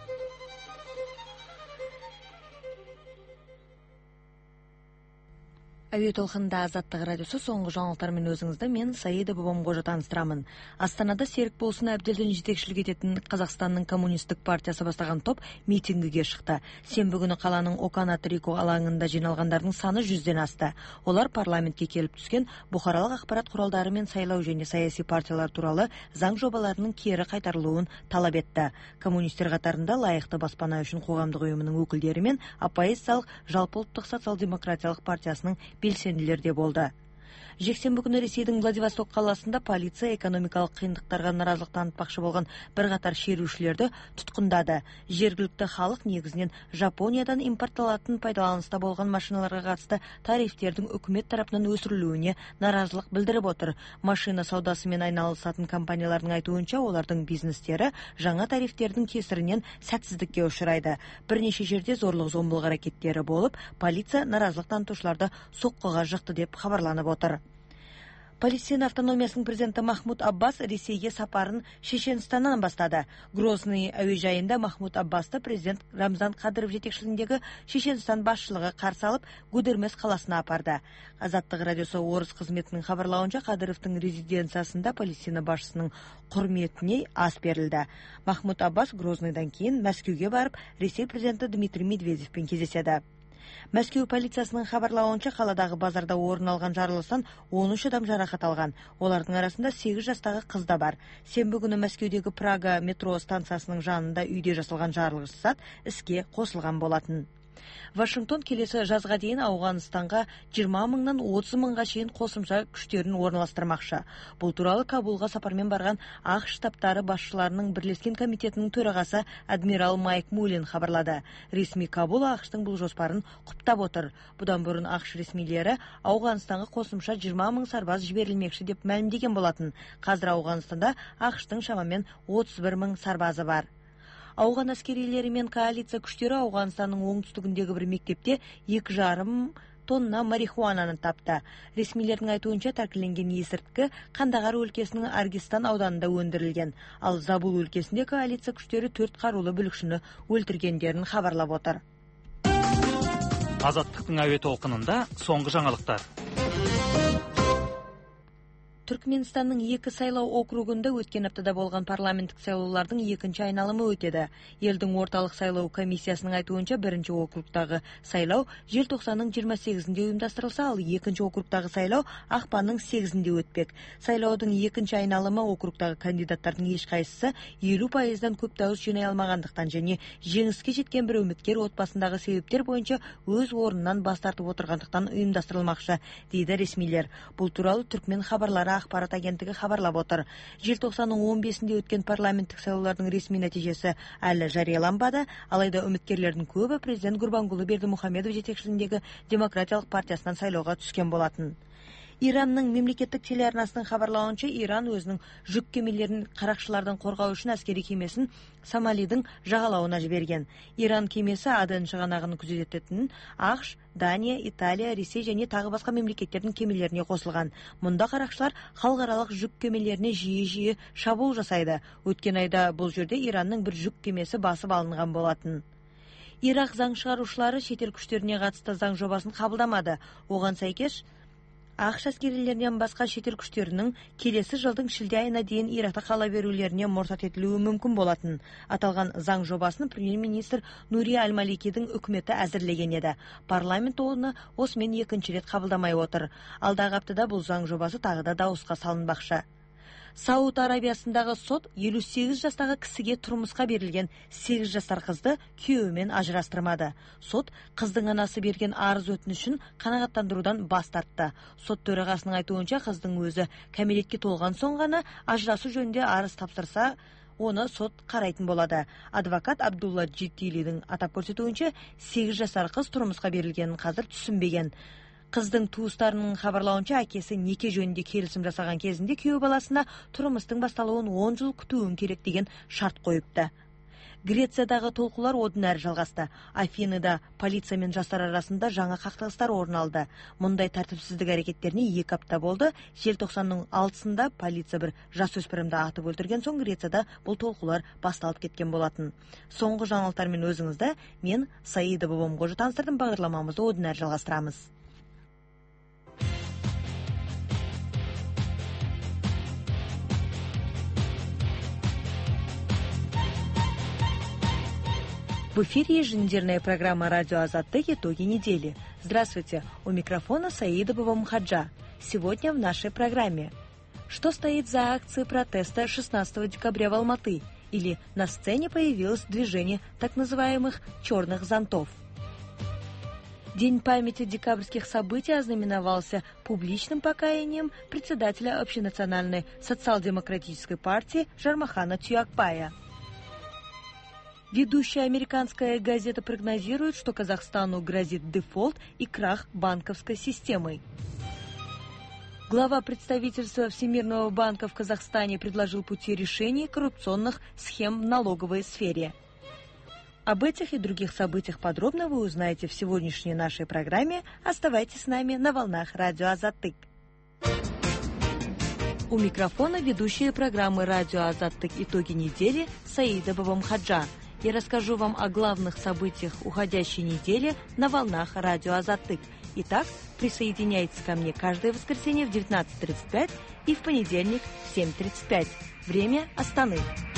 Әуе толқынында Азаттық радиосы соңғы жаңалықтармен өзіңізді мен Саида Бабамқожа таныстырамын. Астанада Серік Болсын Әбділдің жетекшілік ететін Қазақстанның коммунистік партиясы бастаған топ митингіге шықты. Сенбі күні қаланың Окана Трико алаңында жиналғандардың саны жүзден асты. Олар парламентке келіп түскен бұқаралық ақпарат құралдары мен сайлау және саяси партиялар туралы заң жобаларының кері қайтарылуын талап етті. Коммунистер қатарында лайықты баспана үшін қоғамдық ұйымының өкілдері мен оппозициялық жалпыұлттық социал-демократиялық партиясының белсенділерде болды. Жексенбі күні Ресейдің Владивосток қаласында полиция экономикалық қиындықтарға наразылық танытпақшы болған бірқатар шерушілерді тұтқындады. Жергілікті халық негізінен Жапониядан импортталатын пайдаланыста болған машиналарға қатысты тарифтердің үкімет тарапынан өсірілуіне наразылық білдіріп отыр. Машина саудасымен айналысатын компаниялардың айтуынша, олардың бизнестері жаңа тарифтердің кесірінен сәтсіздікке ұшырайды. Бірнеше жерде зорлық-зомбылық әрекеттері болып, полиция наразылық танытушыларды соққыға жықты деп хабарланып отыр. Палестина автономиясының президенті Махмуд Аббас Ресейге сапарын Шешенстаннан бастады. Грозный әуежайында Махмуд Аббасты президент Рамзан Қадыров жетекшілігіндегі Шешенстан басшылығы қарсы алып, Гудермес қаласына апарды. Азаттық радиосы орыс қызметінің хабарлауынша, Қадыровтың резиденциясында Палестина басшысының құрметіне ас берілді. Махмуд Аббас Грозныйдан кейін Мәскеуге барып, Ресей президенті Дмитрий Медведевпен кездеседі. Мәскеу полициясының хабарлауынша, қаладағы базарда орын алған жарылыстан он үш адам жарақат алған. Олардың арасында сегіз жастағы қыз да бар. Сенбі күні Мәскеудегі Прага метро станциясының жанында үйде жасалған жарылғыш зат іске қосылған болатын. Вашингтон келесі жазға дейін Ауғанстанға жиырма мыңнан отыз мыңға шейін қосымша күштерін орналастырмақшы. Бұл туралы Кабулға сапармен барған ақш штабтары басшыларының бірлескен комитетінің төрағасы адмирал Майк Мулин хабарлады. Ресми Кабул ақштың бұл жоспарын құптап отыр. Бұдан бұрын ақш ресмилері Ауғанстанға қосымша жиырма мың сарбаз жіберілмекші деп мәлімдеген болатын. Қазір Ауғанстанда ақштың шамамен отыз бір мың сарбазы бар. Ауған әскерилері мен коалиция күштері Ауғанстанның оңтүстігіндегі бір мектепте екі жарым тонна марихуананы тапты. Ресмилердің айтуынша, тәркіленген есірткі Қандағар өлкесінің Аргистан ауданында өндірілген. Ал Забул өлкесінде коалиция күштері төрт қарулы бүлікшіні өлтіргендерін хабарлап отыр. Азаттықтың әуе толқынында соңғы жаңалықтар. Түркменстанның екі сайлау округында өткен аптада болған парламенттік сайлаулардың екінші айналымы өтеді. Елдің орталық сайлау комиссиясының айтуынша, бірінші округтағы сайлау желтоқсанның жиырма сегізінде ұйымдастырылса, ал екінші округтағы сайлау ақпанның сегізінде өтпек. Сайлаудың екінші айналымы округтағы кандидаттардың ешқайсысы елу пайыздан көп дауыс жинай алмағандықтан және жеңіске жеткен бір үміткер отбасындағы себептер бойынша өз орнынан бас тартып отырғандықтан ұйымдастырылмақшы, дейді ресмилер. Бұл туралы Түркмен хабарлары ақпарат агенттігі хабарлап отыр. Желтоқсанның он бесінде өткен парламенттік сайлаулардың ресми нәтижесі әлі жарияланбады, алайда үміткерлердің көбі президент Гурбангулы Бердімұхамедов жетекшілігіндегі демократиялық партиясынан сайлауға түскен болатын. Иранның мемлекеттік телеарнасының хабарлауынша, Иран өзінің жүк кемелерін қарақшылардан қорғау үшін әскери кемесін Сомалидің жағалауына жіберген. Иран кемесі Аден шығанағын күзететін ақш, Дания, Италия, Ресей және тағы басқа мемлекеттердің кемелеріне қосылған. Мұнда қарақшылар халықаралық жүк кемелеріне жиі-жиі шабуыл жасайды. Өткен айда бұл жерде Иранның бір жүк кемесі басып алынған болатын. Ирақ заң шығарушылары шетел күштеріне қатысты заң жобасын қабылдамады. Оған сәйкес, ақш әскерилерінен басқа шетел күштерінің келесі жылдың шілде айына дейін Иракта қала берулеріне мұрсат етілуі мүмкін болатын. Аталған заң жобасын премьер-министр Нури Аль-Маликидің үкіметі әзірлеген еді. Парламент оны осымен екінші рет қабылдамай отыр. Алдағы аптада бұл заң жобасы тағы да дауысқа салынбақшы. Сауд Арабиясындағы сот елу сегіз жастағы кісіге тұрмысқа берілген сегіз жасар қызды күйеуімен ажырастырмады. Сот қыздың анасы берген арыз өтінішін қанағаттандырудан бас тартты. Сот төрағасының айтуынша қыздың өзі кәмелетке толған соң ғана ажырасу жөнінде арыз тапсырса, оны сот қарайтын болады. Адвокат Абдулла Джитилидің атап көрсетуінше, сегіз жасар қыз тұрмысқа берілгенін қазір түсінбеген. Қыздың туыстарының хабарлауынша, әкесі неке жөнінде келісім жасаған кезінде күйеу баласына тұрмыстың басталуын он жыл күтуін керек деген шарт қойыпты. Грециядағы толқулар одан әрі жалғасты. Афиныда полиция мен жастар арасында жаңа қақтығыстар орын алды. Мұндай тәртіпсіздік әрекеттеріне екі апта болды. Желтоқсанның алтысында полиция бір жасөспірімді атып өлтірген соң Грецияда бұл толқулар басталып кеткен болатын. Соңғы жаңалықтармен өзіңізді мен Саида Бабамқожа таныстырдым. Бағдарламамызды одан әрі жалғастырамыз. В эфире еженедельная программа «Радио Азаттык. Итоги недели». Здравствуйте, у микрофона Саида Бабамқожа. Сегодня в нашей программе. Что стоит за акцией протеста шестнадцатого декабря в Алматы? Или на сцене появилось движение так называемых «черных зонтов». День памяти декабрьских событий ознаменовался публичным покаянием председателя Общенациональной социал-демократической партии Жармахана Тюякбая. Ведущая американская газета прогнозирует, что Казахстану грозит дефолт и крах банковской системы. Глава представительства Всемирного банка в Казахстане предложил пути решения коррупционных схем в налоговой сфере. Об этих и других событиях подробно вы узнаете в сегодняшней нашей программе. Оставайтесь с нами на волнах Радио Азаттык. У микрофона ведущая программы Радио Азаттык «Итоги недели» Саида Бабамқожа. Я расскажу вам о главных событиях уходящей недели на волнах Радио Азаттык. Итак, присоединяйтесь ко мне каждое воскресенье в девятнадцать тридцать пять и в понедельник в семь тридцать пять. Время Астаны.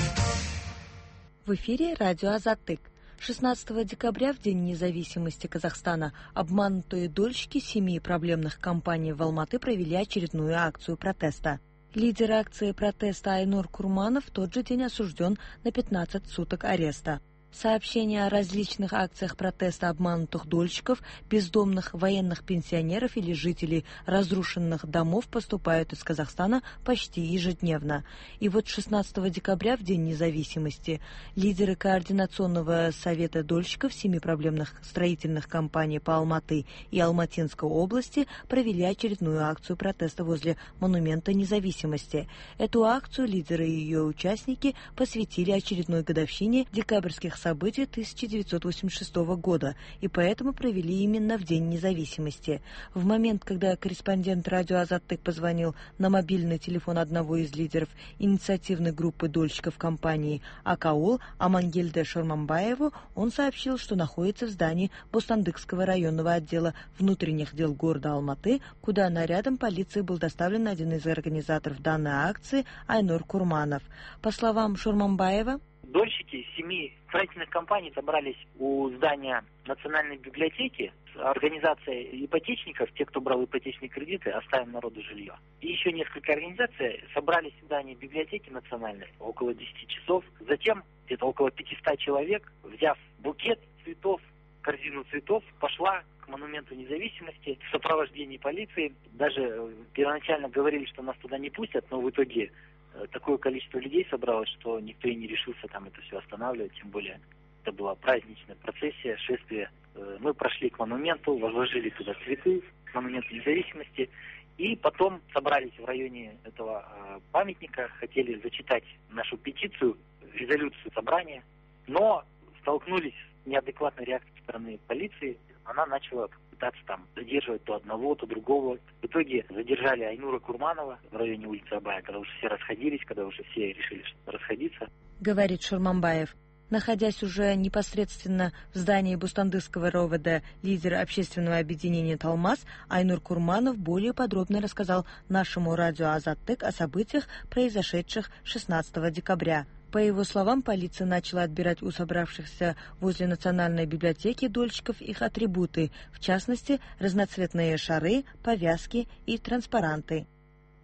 В эфире Радио Азаттык. шестнадцатого декабря, в День независимости Казахстана, обманутые дольщики семи проблемных компаний в Алматы провели очередную акцию протеста. Лидер акции протеста Айнур Курманов в тот же день осужден на пятнадцать суток ареста. Сообщения о различных акциях протеста обманутых дольщиков, бездомных военных пенсионеров или жителей разрушенных домов поступают из Казахстана почти ежедневно. И вот шестнадцатого декабря, в День независимости, лидеры Координационного совета дольщиков семи проблемных строительных компаний по Алматы и Алматинской области провели очередную акцию протеста возле Монумента независимости. Эту акцию лидеры и ее участники посвятили очередной годовщине декабрьских событий тысяча девятьсот восемьдесят шестого года, и поэтому провели именно в День независимости. В момент, когда корреспондент Радио Азаттык позвонил на мобильный телефон одного из лидеров инициативной группы дольщиков компании «Акаул» Амангельде Шормамбаеву, он сообщил, что находится в здании Бостандыкского районного отдела внутренних дел города Алматы, куда нарядом полиции был доставлен один из организаторов данной акции Айнур Курманов. По словам Шормамбаева, дольщики семи строительных компаний собрались у здания Национальной библиотеки. Организация ипотечников, те, кто брал ипотечные кредиты, «Оставим народу жилье». И еще несколько организаций собрались в здании библиотеки национальной около десяти часов. Затем где-то около пятисот человек, взяв букет цветов, корзину цветов, пошла к Монументу независимости в сопровождении полиции. Даже первоначально говорили, что нас туда не пустят, но в итоге такое количество людей собралось, что никто и не решился там это все останавливать, тем более это была праздничная процессия, шествие. Мы прошли к монументу, возложили туда цветы, к Монументу независимости, и потом собрались в районе этого памятника, хотели зачитать нашу петицию, резолюцию собрания, но столкнулись с неадекватной реакцией со стороны полиции. Она начала пытаться там задерживать то одного, то другого. В итоге задержали Айнура Курманова в районе улицы Абая, когда уже все расходились, когда уже все решили расходиться. Говорит Шурмамбаев. Находясь уже непосредственно в здании Бустандыкского РОВД, лидер общественного объединения «Талмас» Айнур Курманов более подробно рассказал нашему радио Азаттык о событиях, произошедших шестнадцатого декабря. По его словам, полиция начала отбирать у собравшихся возле Национальной библиотеки дольщиков их атрибуты, в частности, разноцветные шары, повязки и транспаранты.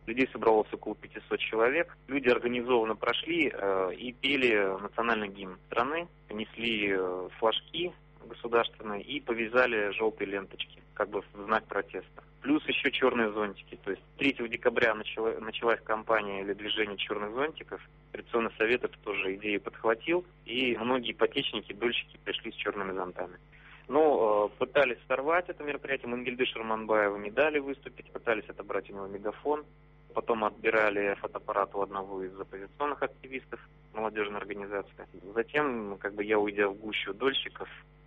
Людей собралось около пятисот человек. Люди организованно прошли э, и пели национальный гимн страны, несли э, флажки государственные и повязали желтые ленточки, как бы в знак протеста. Плюс еще черные зонтики. То есть третьего декабря начала, началась кампания или движение черных зонтиков. Коррекционный совет эту тоже идею подхватил, и многие ипотечники, дольщики пришли с черными зонтами. Но э, пытались сорвать это мероприятие. Мангельды Шарманбаеву не дали выступить, пытались отобрать у него мегафон. Потом отбирали фотоаппарат у одного из оппозиционных активистов молодежной организации. Затем, как бы я, уйдя в гущу дольщиков,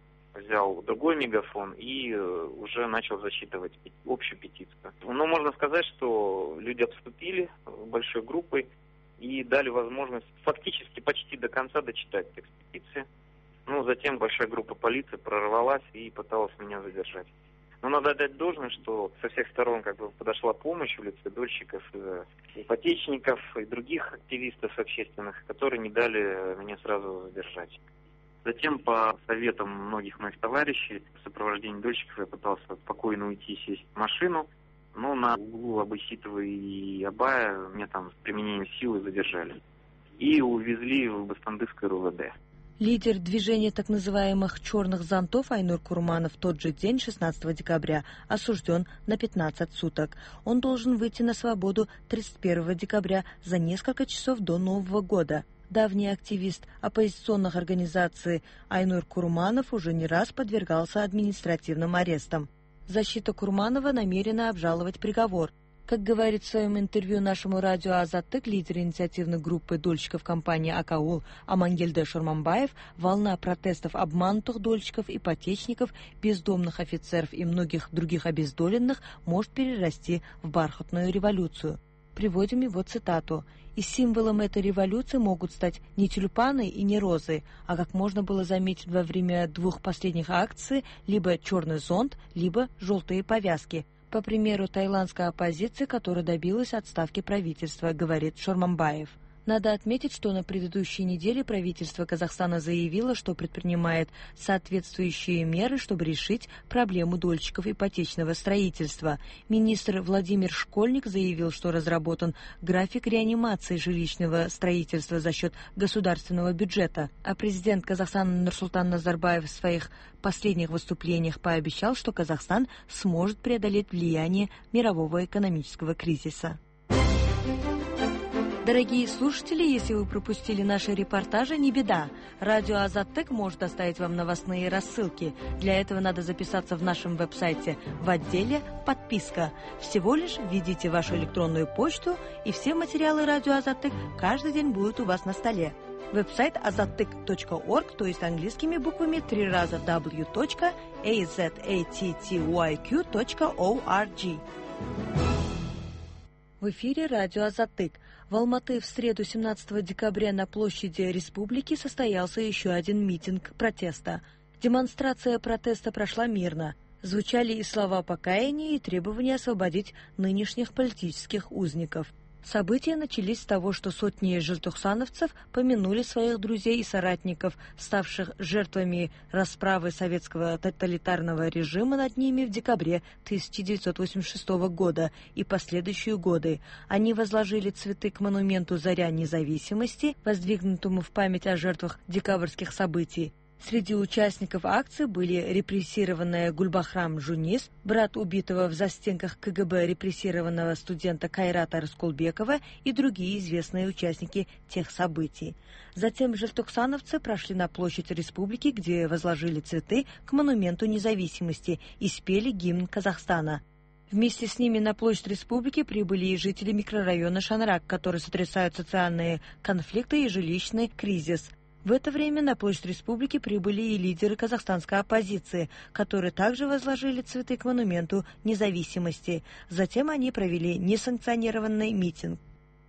взял другой мегафон и э, уже начал зачитывать общую петицию. Но можно сказать, что люди обступили большой группой и дали возможность фактически почти до конца дочитать текст петиции. Ну, затем большая группа полиции прорвалась и пыталась меня задержать. Но надо отдать должное, что со всех сторон как бы подошла помощь в лице дольщиков, ипотечников и других активистов общественных, которые не дали меня сразу задержать. Затем, по советам многих моих товарищей, в сопровождении дольщиков я пытался спокойно уйти, сесть в машину, но на углу Абыситова и Абая меня там с применением силы задержали. И увезли в Бастандыкское РУВД. Лидер движения так называемых «черных зонтов» Айнур Курманов в тот же день, шестнадцатого декабря, осужден на пятнадцать суток. Он должен выйти на свободу тридцать первого декабря, за несколько часов до Нового года. Давний активист оппозиционных организаций Айнур Курманов уже не раз подвергался административным арестам. Защита Курманова намерена обжаловать приговор. Как говорит в своем интервью нашему радио «Азаттык» лидер инициативной группы дольщиков компании «Акаул» Амангельды Шарманбаев, волна протестов обманутых дольщиков, ипотечников, бездомных офицеров и многих других обездоленных может перерасти в бархатную революцию. Приводим его цитату. «И символом этой революции могут стать не тюльпаны и не розы, а, как можно было заметить во время двух последних акций, либо черный зонт, либо желтые повязки». По примеру таиландской оппозиции, которая добилась отставки правительства, говорит Шарманбаев. Надо отметить, что на предыдущей неделе правительство Казахстана заявило, что предпринимает соответствующие меры, чтобы решить проблему дольщиков ипотечного строительства. Министр Владимир Школьник заявил, что разработан график реанимации жилищного строительства за счет государственного бюджета. А президент Казахстана Нурсултан Назарбаев в своих последних выступлениях пообещал, что Казахстан сможет преодолеть влияние мирового экономического кризиса. Дорогие слушатели, если вы пропустили наши репортажи, не беда. Радио «Азаттык» может оставить вам новостные рассылки. Для этого надо записаться в нашем веб-сайте в отделе «Подписка». Всего лишь введите вашу электронную почту, и все материалы радио «Азаттык» каждый день будут у вас на столе. Веб-сайт азаттык точка орг, то есть английскими буквами три раза дабл ю точка азаттык точка орг. В эфире радио «Азаттык». В Алматы в среду семнадцатого декабря на площади Республики состоялся еще один митинг протеста. Демонстрация протеста прошла мирно. Звучали и слова покаяния, и требования освободить нынешних политических узников. События начались с того, что сотни желтухсановцев помянули своих друзей и соратников, ставших жертвами расправы советского тоталитарного режима над ними в декабре тысяча девятьсот восемьдесят шестого года и последующие годы. Они возложили цветы к монументу «Заря независимости», воздвигнутому в память о жертвах декабрьских событий. Среди участников акции были репрессированная Гульбахрам Жунис, брат убитого в застенках ка гэ бэ репрессированного студента Кайрата Раскулбекова и другие известные участники тех событий. Затем желтухсановцы прошли на площадь Республики, где возложили цветы к монументу независимости и спели гимн Казахстана. Вместе с ними на площадь Республики прибыли и жители микрорайона Шанрак, которые сотрясают социальные конфликты и жилищный кризис. В это время на площадь Республики прибыли и лидеры казахстанской оппозиции, которые также возложили цветы к монументу независимости. Затем они провели несанкционированный митинг.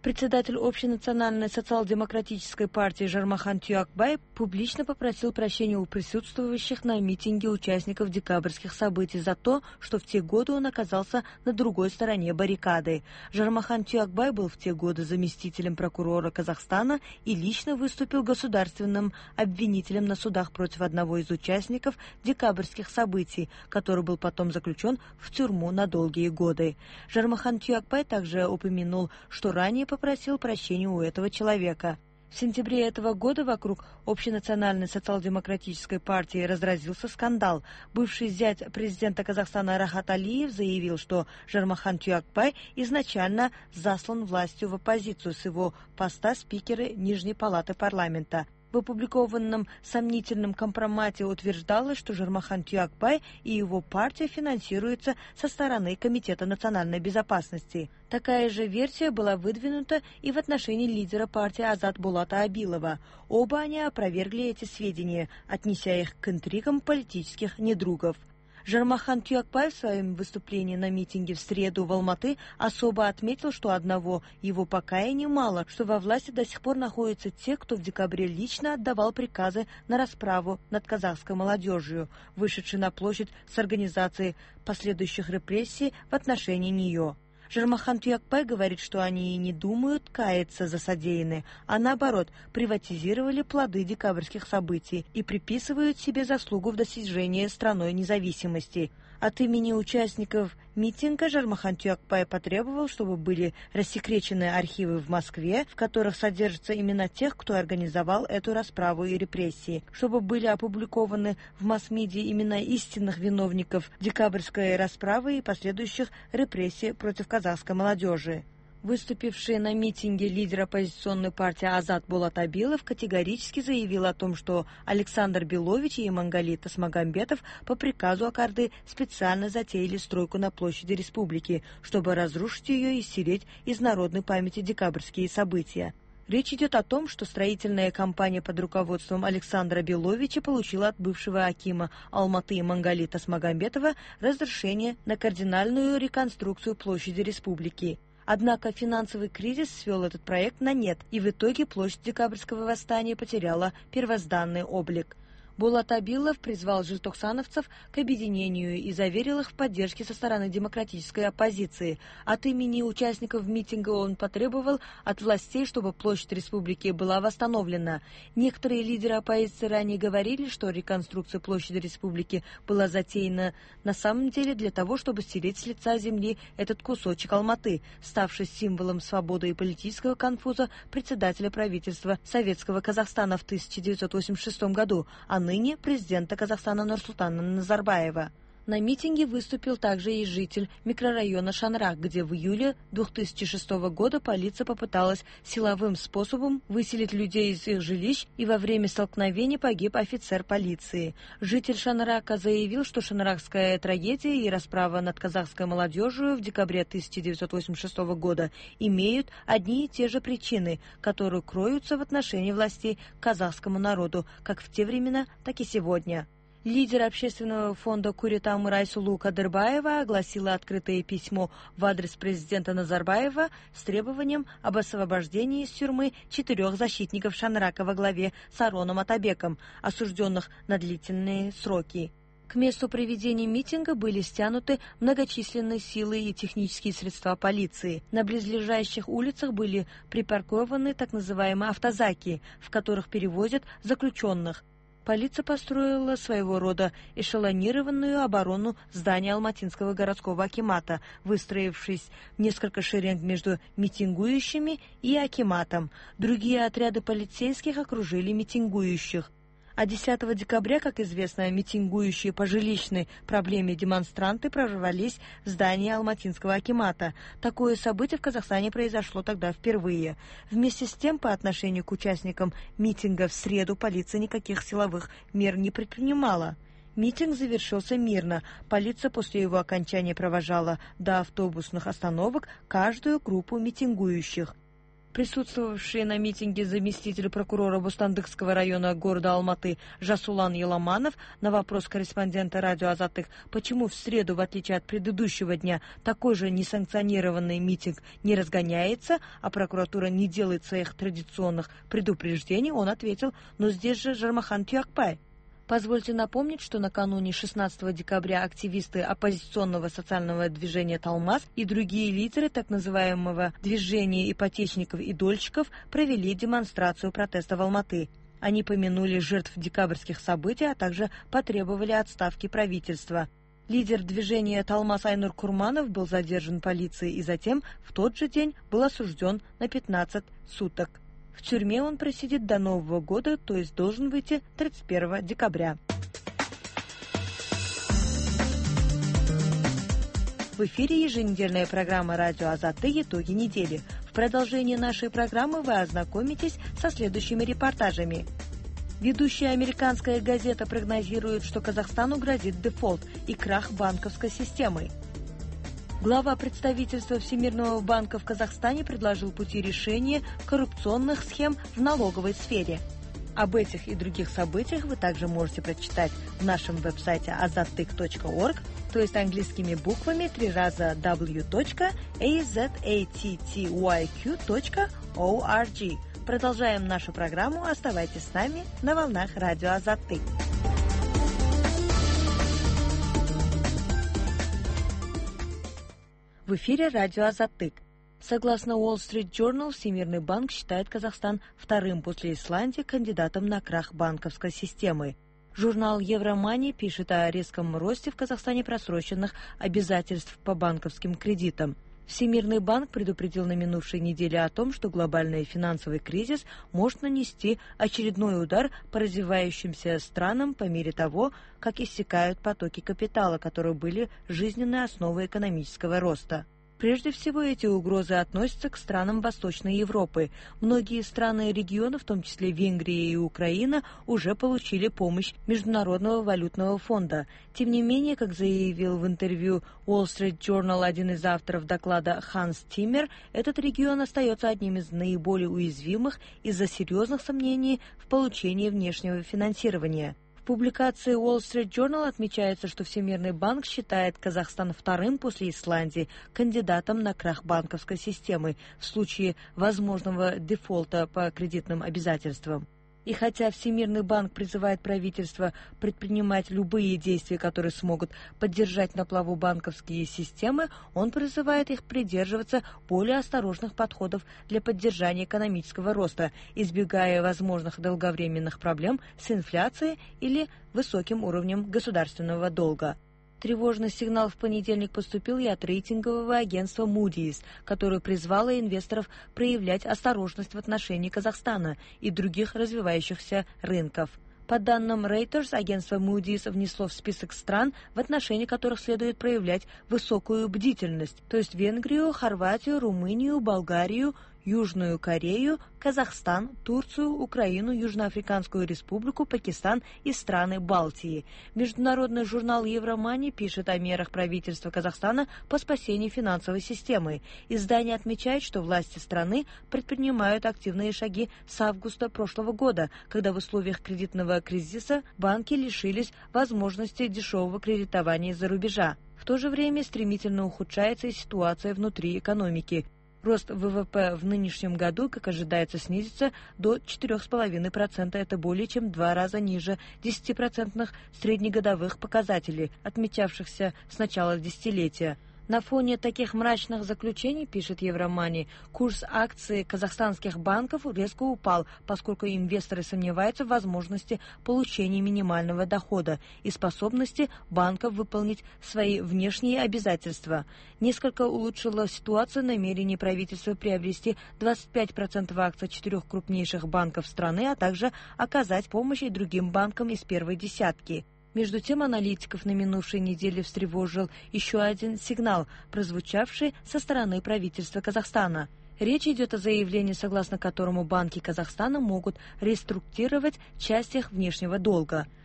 Председатель общенациональной социал-демократической партии Жармахан Тюякбай публично попросил прощения у присутствующих на митинге участников декабрьских событий за то, что в те годы он оказался на другой стороне баррикады. Жармахан Тюякбай был в те годы заместителем прокурора Казахстана и лично выступил государственным обвинителем на судах против одного из участников декабрьских событий, который был потом заключен в тюрьму на долгие годы. Жармахан Тюякбай также упомянул, что ранее попросил прощения у этого человека. В сентябре этого года вокруг общенациональной социал-демократической партии разразился скандал. Бывший зять президента Казахстана Рахат Алиев заявил, что Жармахан Тюякбай изначально заслан властью в оппозицию с его поста спикера Нижней палаты парламента. В опубликованном сомнительном компромате утверждалось, что Жармахан Тюякбай и его партия финансируются со стороны Комитета национальной безопасности. Такая же версия была выдвинута и в отношении лидера партии Азат Булата Абилова. Оба они опровергли эти сведения, отнеся их к интригам политических недругов. Жармахан Тюякбай в своем выступлении на митинге в среду в Алматы особо отметил, что одного его покаяния мало, что во власти до сих пор находятся те, кто в декабре лично отдавал приказы на расправу над казахской молодежью, вышедшей на площадь с организацией последующих репрессий в отношении нее. Жармахан Тюякбай говорит, что они и не думают каяться за содеянное, а наоборот, приватизировали плоды декабрьских событий и приписывают себе заслугу в достижении страной независимости. От имени участников митинга Жармахан Тюякбай потребовал, чтобы были рассекречены архивы в Москве, в которых содержатся имена тех, кто организовал эту расправу и репрессии, чтобы были опубликованы в масс-медиа имена истинных виновников декабрьской расправы и последующих репрессий против казахской молодежи. Выступивший на митинге лидер оппозиционной партии Азат Булат Абилов категорически заявил о том, что Александр Белович и Иманғали Тасмагамбетов по приказу Акарды специально затеяли стройку на площади республики, чтобы разрушить ее и стереть из народной памяти декабрьские события. Речь идет о том, что строительная компания под руководством Александра Беловича получила от бывшего акима Алматы Иманғали Тасмагамбетова разрешение на кардинальную реконструкцию площади республики. Однако финансовый кризис свел этот проект на нет, и в итоге площадь декабрьского восстания потеряла первозданный облик. Булат Абилов призвал желтоксановцев к объединению и заверил их в поддержке со стороны демократической оппозиции. От имени участников митинга он потребовал от властей, чтобы площадь республики была восстановлена. Некоторые лидеры оппозиции ранее говорили, что реконструкция площади республики была затеяна на самом деле для того, чтобы стереть с лица земли этот кусочек Алматы, ставший символом свободы и политического конфуза председателя правительства Советского Казахстана в тысяча девятьсот восемьдесят шестом году, а ныне президента Казахстана Нурсултана Назарбаева. На митинге выступил также и житель микрорайона Шанрак, где в июле две тысячи шестого года полиция попыталась силовым способом выселить людей из их жилищ, и во время столкновения погиб офицер полиции. Житель Шанрака заявил, что шанракская трагедия и расправа над казахской молодежью в декабре тысяча девятьсот восемьдесят шестого года имеют одни и те же причины, которые кроются в отношении властей к казахскому народу, как в те времена, так и сегодня. Лидер общественного фонда Куритамы Райсулу Кадырбаева огласила открытое письмо в адрес президента Назарбаева с требованием об освобождении из тюрьмы четырех защитников Шанрака во главе с Ароном Атабеком, осужденных на длительные сроки. К месту проведения митинга были стянуты многочисленные силы и технические средства полиции. На близлежащих улицах были припаркованы так называемые автозаки, в которых перевозят заключенных. Полиция построила своего рода эшелонированную оборону здания Алматинского городского акимата, выстроившись в несколько шеренг между митингующими и акиматом. Другие отряды полицейских окружили митингующих. А десятого декабря, как известно, митингующие по жилищной проблеме демонстранты прорвались в здание Алматинского акимата. Такое событие в Казахстане произошло тогда впервые. Вместе с тем, по отношению к участникам митинга в среду полиция никаких силовых мер не предпринимала. Митинг завершился мирно. Полиция после его окончания провожала до автобусных остановок каждую группу митингующих. Присутствовавший на митинге заместитель прокурора Бостандыкского района города Алматы Жасулан Еламанов на вопрос корреспондента радио «Азаттык», почему в среду, в отличие от предыдущего дня, такой же несанкционированный митинг не разгоняется, а прокуратура не делает своих традиционных предупреждений, он ответил: «Но здесь же Жармахан Тюакпай». Позвольте напомнить, что накануне шестнадцатого декабря активисты оппозиционного социального движения «Талмас» и другие лидеры так называемого движения ипотечников и дольщиков провели демонстрацию протеста в Алматы. Они помянули жертв декабрьских событий, а также потребовали отставки правительства. Лидер движения «Талмас» Айнур Курманов был задержан полицией и затем в тот же день был осужден на пятнадцать суток. В тюрьме он просидит до Нового года, то есть должен выйти тридцать первого декабря. В эфире еженедельная программа «Радио Азаттык. Итоги недели». В продолжении нашей программы вы ознакомитесь со следующими репортажами. Ведущая американская газета прогнозирует, что Казахстану грозит дефолт и крах банковской системы. Глава представительства Всемирного банка в Казахстане предложил пути решения коррупционных схем в налоговой сфере. Об этих и других событиях вы также можете прочитать в нашем веб-сайте азаттык точка орг, то есть английскими буквами три раза дабл ю точка азаттык точка орг. Продолжаем нашу программу. Оставайтесь с нами на волнах радио Азаттык. В эфире радио Азаттык. Согласно Wall Street Journal, Всемирный банк считает Казахстан вторым после Исландии кандидатом на крах банковской системы. Журнал Евромани пишет о резком росте в Казахстане просроченных обязательств по банковским кредитам. Всемирный банк предупредил на минувшей неделе о том, что глобальный финансовый кризис может нанести очередной удар по развивающимся странам по мере того, как иссякают потоки капитала, которые были жизненной основой экономического роста. Прежде всего, эти угрозы относятся к странам Восточной Европы. Многие страны и регионы, в том числе Венгрия и Украина, уже получили помощь Международного валютного фонда. Тем не менее, как заявил в интервью Wall Street Journal один из авторов доклада Ханс Тиммер, этот регион остается одним из наиболее уязвимых из-за серьезных сомнений в получении внешнего финансирования. В публикации Wall Street Journal отмечается, что Всемирный банк считает Казахстан вторым после Исландии кандидатом на крах банковской системы в случае возможного дефолта по кредитным обязательствам. И хотя Всемирный банк призывает правительство предпринимать любые действия, которые смогут поддержать на плаву банковские системы, он призывает их придерживаться более осторожных подходов для поддержания экономического роста, избегая возможных долговременных проблем с инфляцией или высоким уровнем государственного долга. Тревожный сигнал в понедельник поступил и от рейтингового агентства Moody's, которое призвало инвесторов проявлять осторожность в отношении Казахстана и других развивающихся рынков. По данным Reuters, агентство Moody's внесло в список стран, в отношении которых следует проявлять высокую бдительность, то есть Венгрию, Хорватию, Румынию, Болгарию, Южную Корею, Казахстан, Турцию, Украину, Южноафриканскую Республику, Пакистан и страны Балтии. Международный журнал Евромани пишет о мерах правительства Казахстана по спасению финансовой системы. Издание отмечает, что власти страны предпринимают активные шаги с августа прошлого года, когда в условиях кредитного кризиса банки лишились возможности дешевого кредитования из-за рубежа. В то же время стремительно ухудшается и ситуация внутри экономики. Рост ВВП в нынешнем году, как ожидается, снизится до четыре целых пять десятых процента. Это более чем в два раза ниже десятипроцентных среднегодовых показателей, отмечавшихся с начала десятилетия. На фоне таких мрачных заключений, пишет Евромани, курс акций казахстанских банков резко упал, поскольку инвесторы сомневаются в возможности получения минимального дохода и способности банков выполнить свои внешние обязательства. Несколько улучшила ситуацию намерение правительства приобрести двадцать пять процентов акций четырех крупнейших банков страны, а также оказать помощь и другим банкам из первой десятки. Между тем, аналитиков на минувшей неделе встревожил еще один сигнал, прозвучавший со стороны правительства Казахстана. Речь идет о заявлении, согласно которому банки Казахстана могут реструктурировать часть их внешнего долга.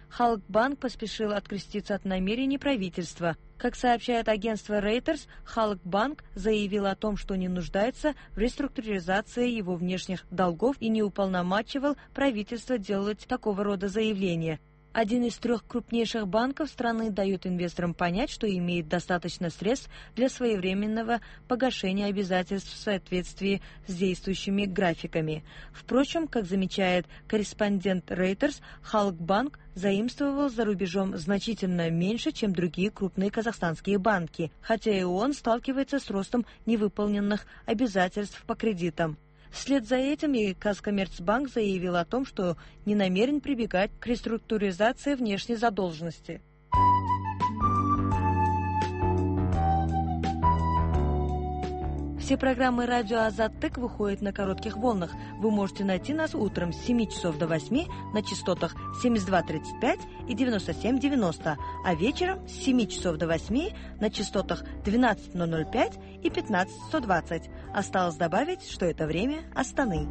Халкбанк поспешил откреститься от намерений правительства. Как сообщает агентство Reuters, Халкбанк заявил о том, что не нуждается в реструктуризации его внешних долгов и не уполномачивал правительство делать такого рода заявления. Один из трех крупнейших банков страны дает инвесторам понять, что имеет достаточно средств для своевременного погашения обязательств в соответствии с действующими графиками. Впрочем, как замечает корреспондент Reuters, Халкбанк заимствовал за рубежом значительно меньше, чем другие крупные казахстанские банки, хотя и он сталкивается с ростом невыполненных обязательств по кредитам. Вслед за этим и Казкоммерцбанк заявил о том, что не намерен прибегать к реструктуризации внешней задолженности. Все программы радио Азаттык выходят на коротких волнах. Вы можете найти нас утром с семи часов до восьми на частотах семьдесят два тридцать пять и девяносто семь девяносто, а вечером с семи часов до восьми на частотах двенадцать ноль ноль пять и пятнадцать сто двадцать. Осталось добавить, что это время Астаны.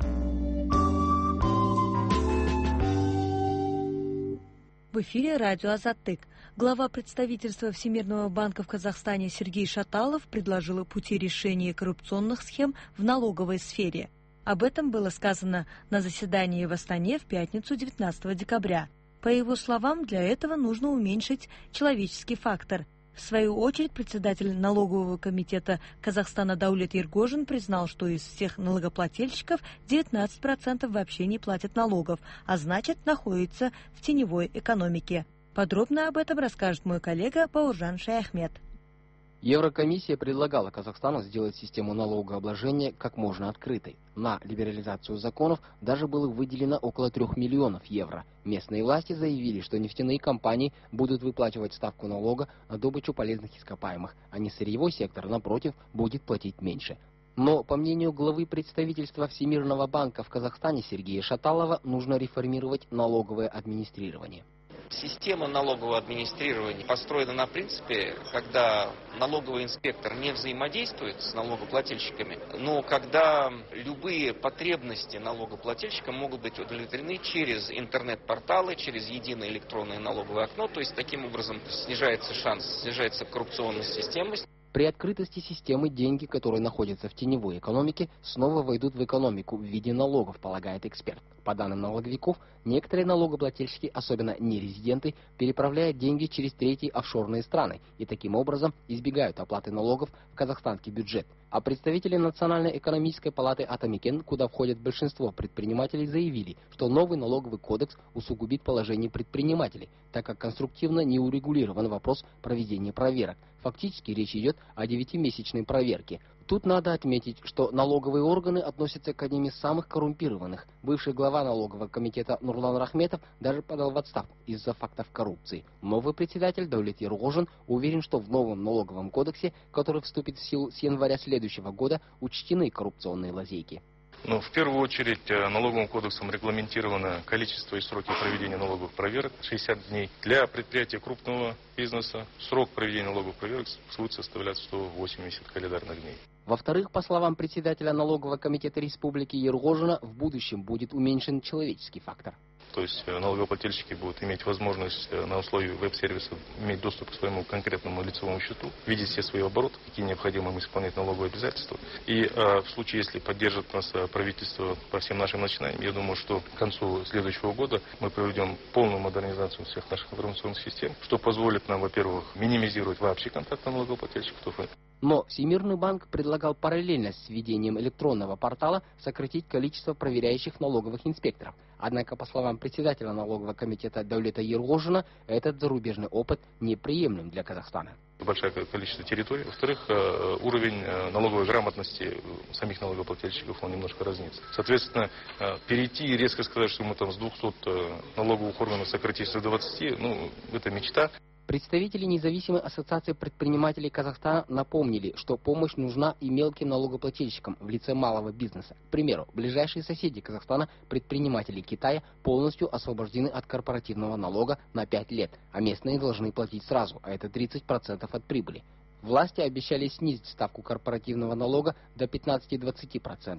В эфире радио Азаттык. Глава представительства Всемирного банка в Казахстане Сергей Шаталов предложил пути решения коррупционных схем в налоговой сфере. Об этом было сказано на заседании в Астане в пятницу девятнадцатого декабря. По его словам, для этого нужно уменьшить человеческий фактор. В свою очередь, председатель налогового комитета Казахстана Даулет Ергожин признал, что из всех налогоплательщиков девятнадцать процентов вообще не платят налогов, а значит, находятся в теневой экономике. Подробно об этом расскажет мой коллега Бауржан Шаяхмет. Еврокомиссия предлагала Казахстану сделать систему налогообложения как можно открытой. На либерализацию законов даже было выделено около трех миллионов евро. Местные власти заявили, что нефтяные компании будут выплачивать ставку налога на добычу полезных ископаемых, а не сырьевой сектор, напротив, будет платить меньше. Но, по мнению главы представительства Всемирного банка в Казахстане Сергея Шаталова, нужно реформировать налоговое администрирование. Система налогового администрирования построена на принципе, когда налоговый инспектор не взаимодействует с налогоплательщиками, но когда любые потребности налогоплательщика могут быть удовлетворены через интернет-порталы, через единое электронное налоговое окно, то есть таким образом снижается шанс, снижается коррупционная системность. При открытости системы деньги, которые находятся в теневой экономике, снова войдут в экономику в виде налогов, полагает эксперт. По данным налоговиков, некоторые налогоплательщики, особенно нерезиденты, переправляют деньги через третьи офшорные страны и таким образом избегают оплаты налогов в казахстанский бюджет. А представители Национальной экономической палаты Атамекен, куда входит большинство предпринимателей, заявили, что новый налоговый кодекс усугубит положение предпринимателей, так как конструктивно не урегулирован вопрос проведения проверок. Фактически речь идет о девятимесячной проверке. Тут надо отметить, что налоговые органы относятся к одним из самых коррумпированных. Бывший глава налогового комитета Нурлан Рахметов даже подал в отставку из-за фактов коррупции. Новый председатель Даулет Ергожин уверен, что в новом налоговом кодексе, который вступит в силу с января следующего года, учтены коррупционные лазейки. Но в первую очередь налоговым кодексом регламентировано количество и сроки проведения налоговых проверок шестьдесят дней. Для предприятия крупного бизнеса срок проведения налоговых проверок будет составлять сто восемьдесят календарных дней. Во-вторых, по словам председателя налогового комитета республики Ергожина, в будущем будет уменьшен человеческий фактор. То есть налогоплательщики будут иметь возможность на условии веб-сервиса иметь доступ к своему конкретному лицевому счету, видеть все свои обороты, какие необходимо им исполнять налоговые обязательства. И э, в случае, если поддержит нас правительство по всем нашим начинаниям, я думаю, что к концу следующего года мы проведем полную модернизацию всех наших информационных систем, что позволит нам, во-первых, минимизировать вообще контакт налогоплательщиков. Но Всемирный банк предлагал параллельно с введением электронного портала сократить количество проверяющих налоговых инспекторов. Однако, по словам председателя налогового комитета Даулета Ергожина, этот зарубежный опыт неприемлем для Казахстана. Большое количество территорий. Во-вторых, уровень налоговой грамотности самих налогоплательщиков он немножко разнится. Соответственно, перейти и резко сказать, что мы там с двухсот налоговых органов сократим до двадцати, ну, это мечта. Представители независимой ассоциации предпринимателей Казахстана напомнили, что помощь нужна и мелким налогоплательщикам в лице малого бизнеса. К примеру, ближайшие соседи Казахстана, предприниматели Китая, полностью освобождены от корпоративного налога на пять лет, а местные должны платить сразу, а это тридцать процентов от прибыли. Власти обещали снизить ставку корпоративного налога до пятнадцати-двадцати процентов.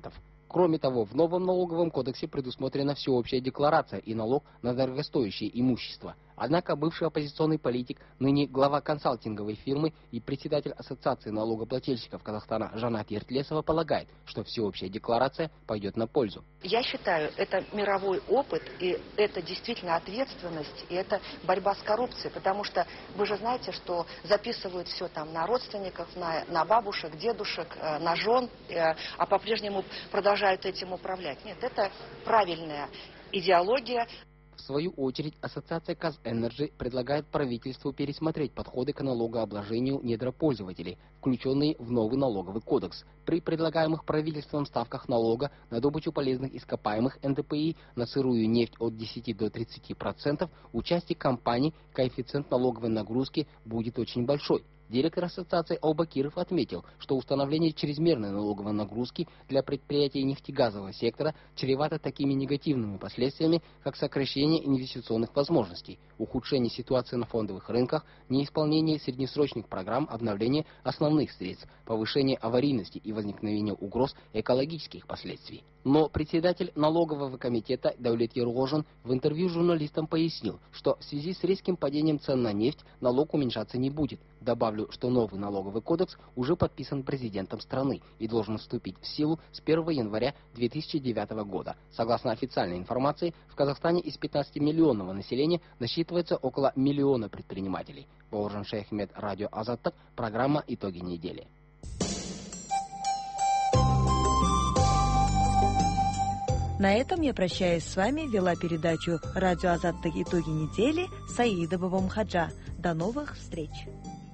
Кроме того, в новом налоговом кодексе предусмотрена всеобщая декларация и налог на дорогостоящее имущество. Однако бывший оппозиционный политик, ныне глава консалтинговой фирмы и председатель Ассоциации налогоплательщиков Казахстана Жанат Ертлесова полагает, что всеобщая декларация пойдет на пользу. Я считаю, это мировой опыт, и это действительно ответственность, и это борьба с коррупцией, потому что вы же знаете, что записывают все там на родственников, на, на бабушек, дедушек, на жен, а по-прежнему продолжают этим управлять. Нет, это правильная идеология. В свою очередь, Ассоциация Казэнерджи предлагает правительству пересмотреть подходы к налогообложению недропользователей, включенные в новый налоговый кодекс. При предлагаемых правительством ставках налога на добычу полезных ископаемых эн дэ пэ и на сырую нефть от десяти до тридцати процентов у части компаний коэффициент налоговой нагрузки будет очень большой. Директор ассоциации Албакиров отметил, что установление чрезмерной налоговой нагрузки для предприятий нефтегазового сектора чревато такими негативными последствиями, как сокращение инвестиционных возможностей, ухудшение ситуации на фондовых рынках, неисполнение среднесрочных программ обновления основных средств, повышение аварийности и возникновение угроз экологических последствий. Но председатель налогового комитета Даулет Ерғожин в интервью журналистам пояснил, что в связи с резким падением цен на нефть налог уменьшаться не будет. Добавлю, что новый налоговый кодекс уже подписан президентом страны и должен вступить в силу с первого января две тысячи девятого года. Согласно официальной информации, в Казахстане из пятнадцатимиллионного населения насчитывается около миллиона предпринимателей. Бауыржан Шейхмет, радио Азаттык, программа «Итоги недели». На этом я прощаюсь с вами, вела передачу «Радио Азаттык. Итоги недели» Саида Бабамхаджа. До новых встреч!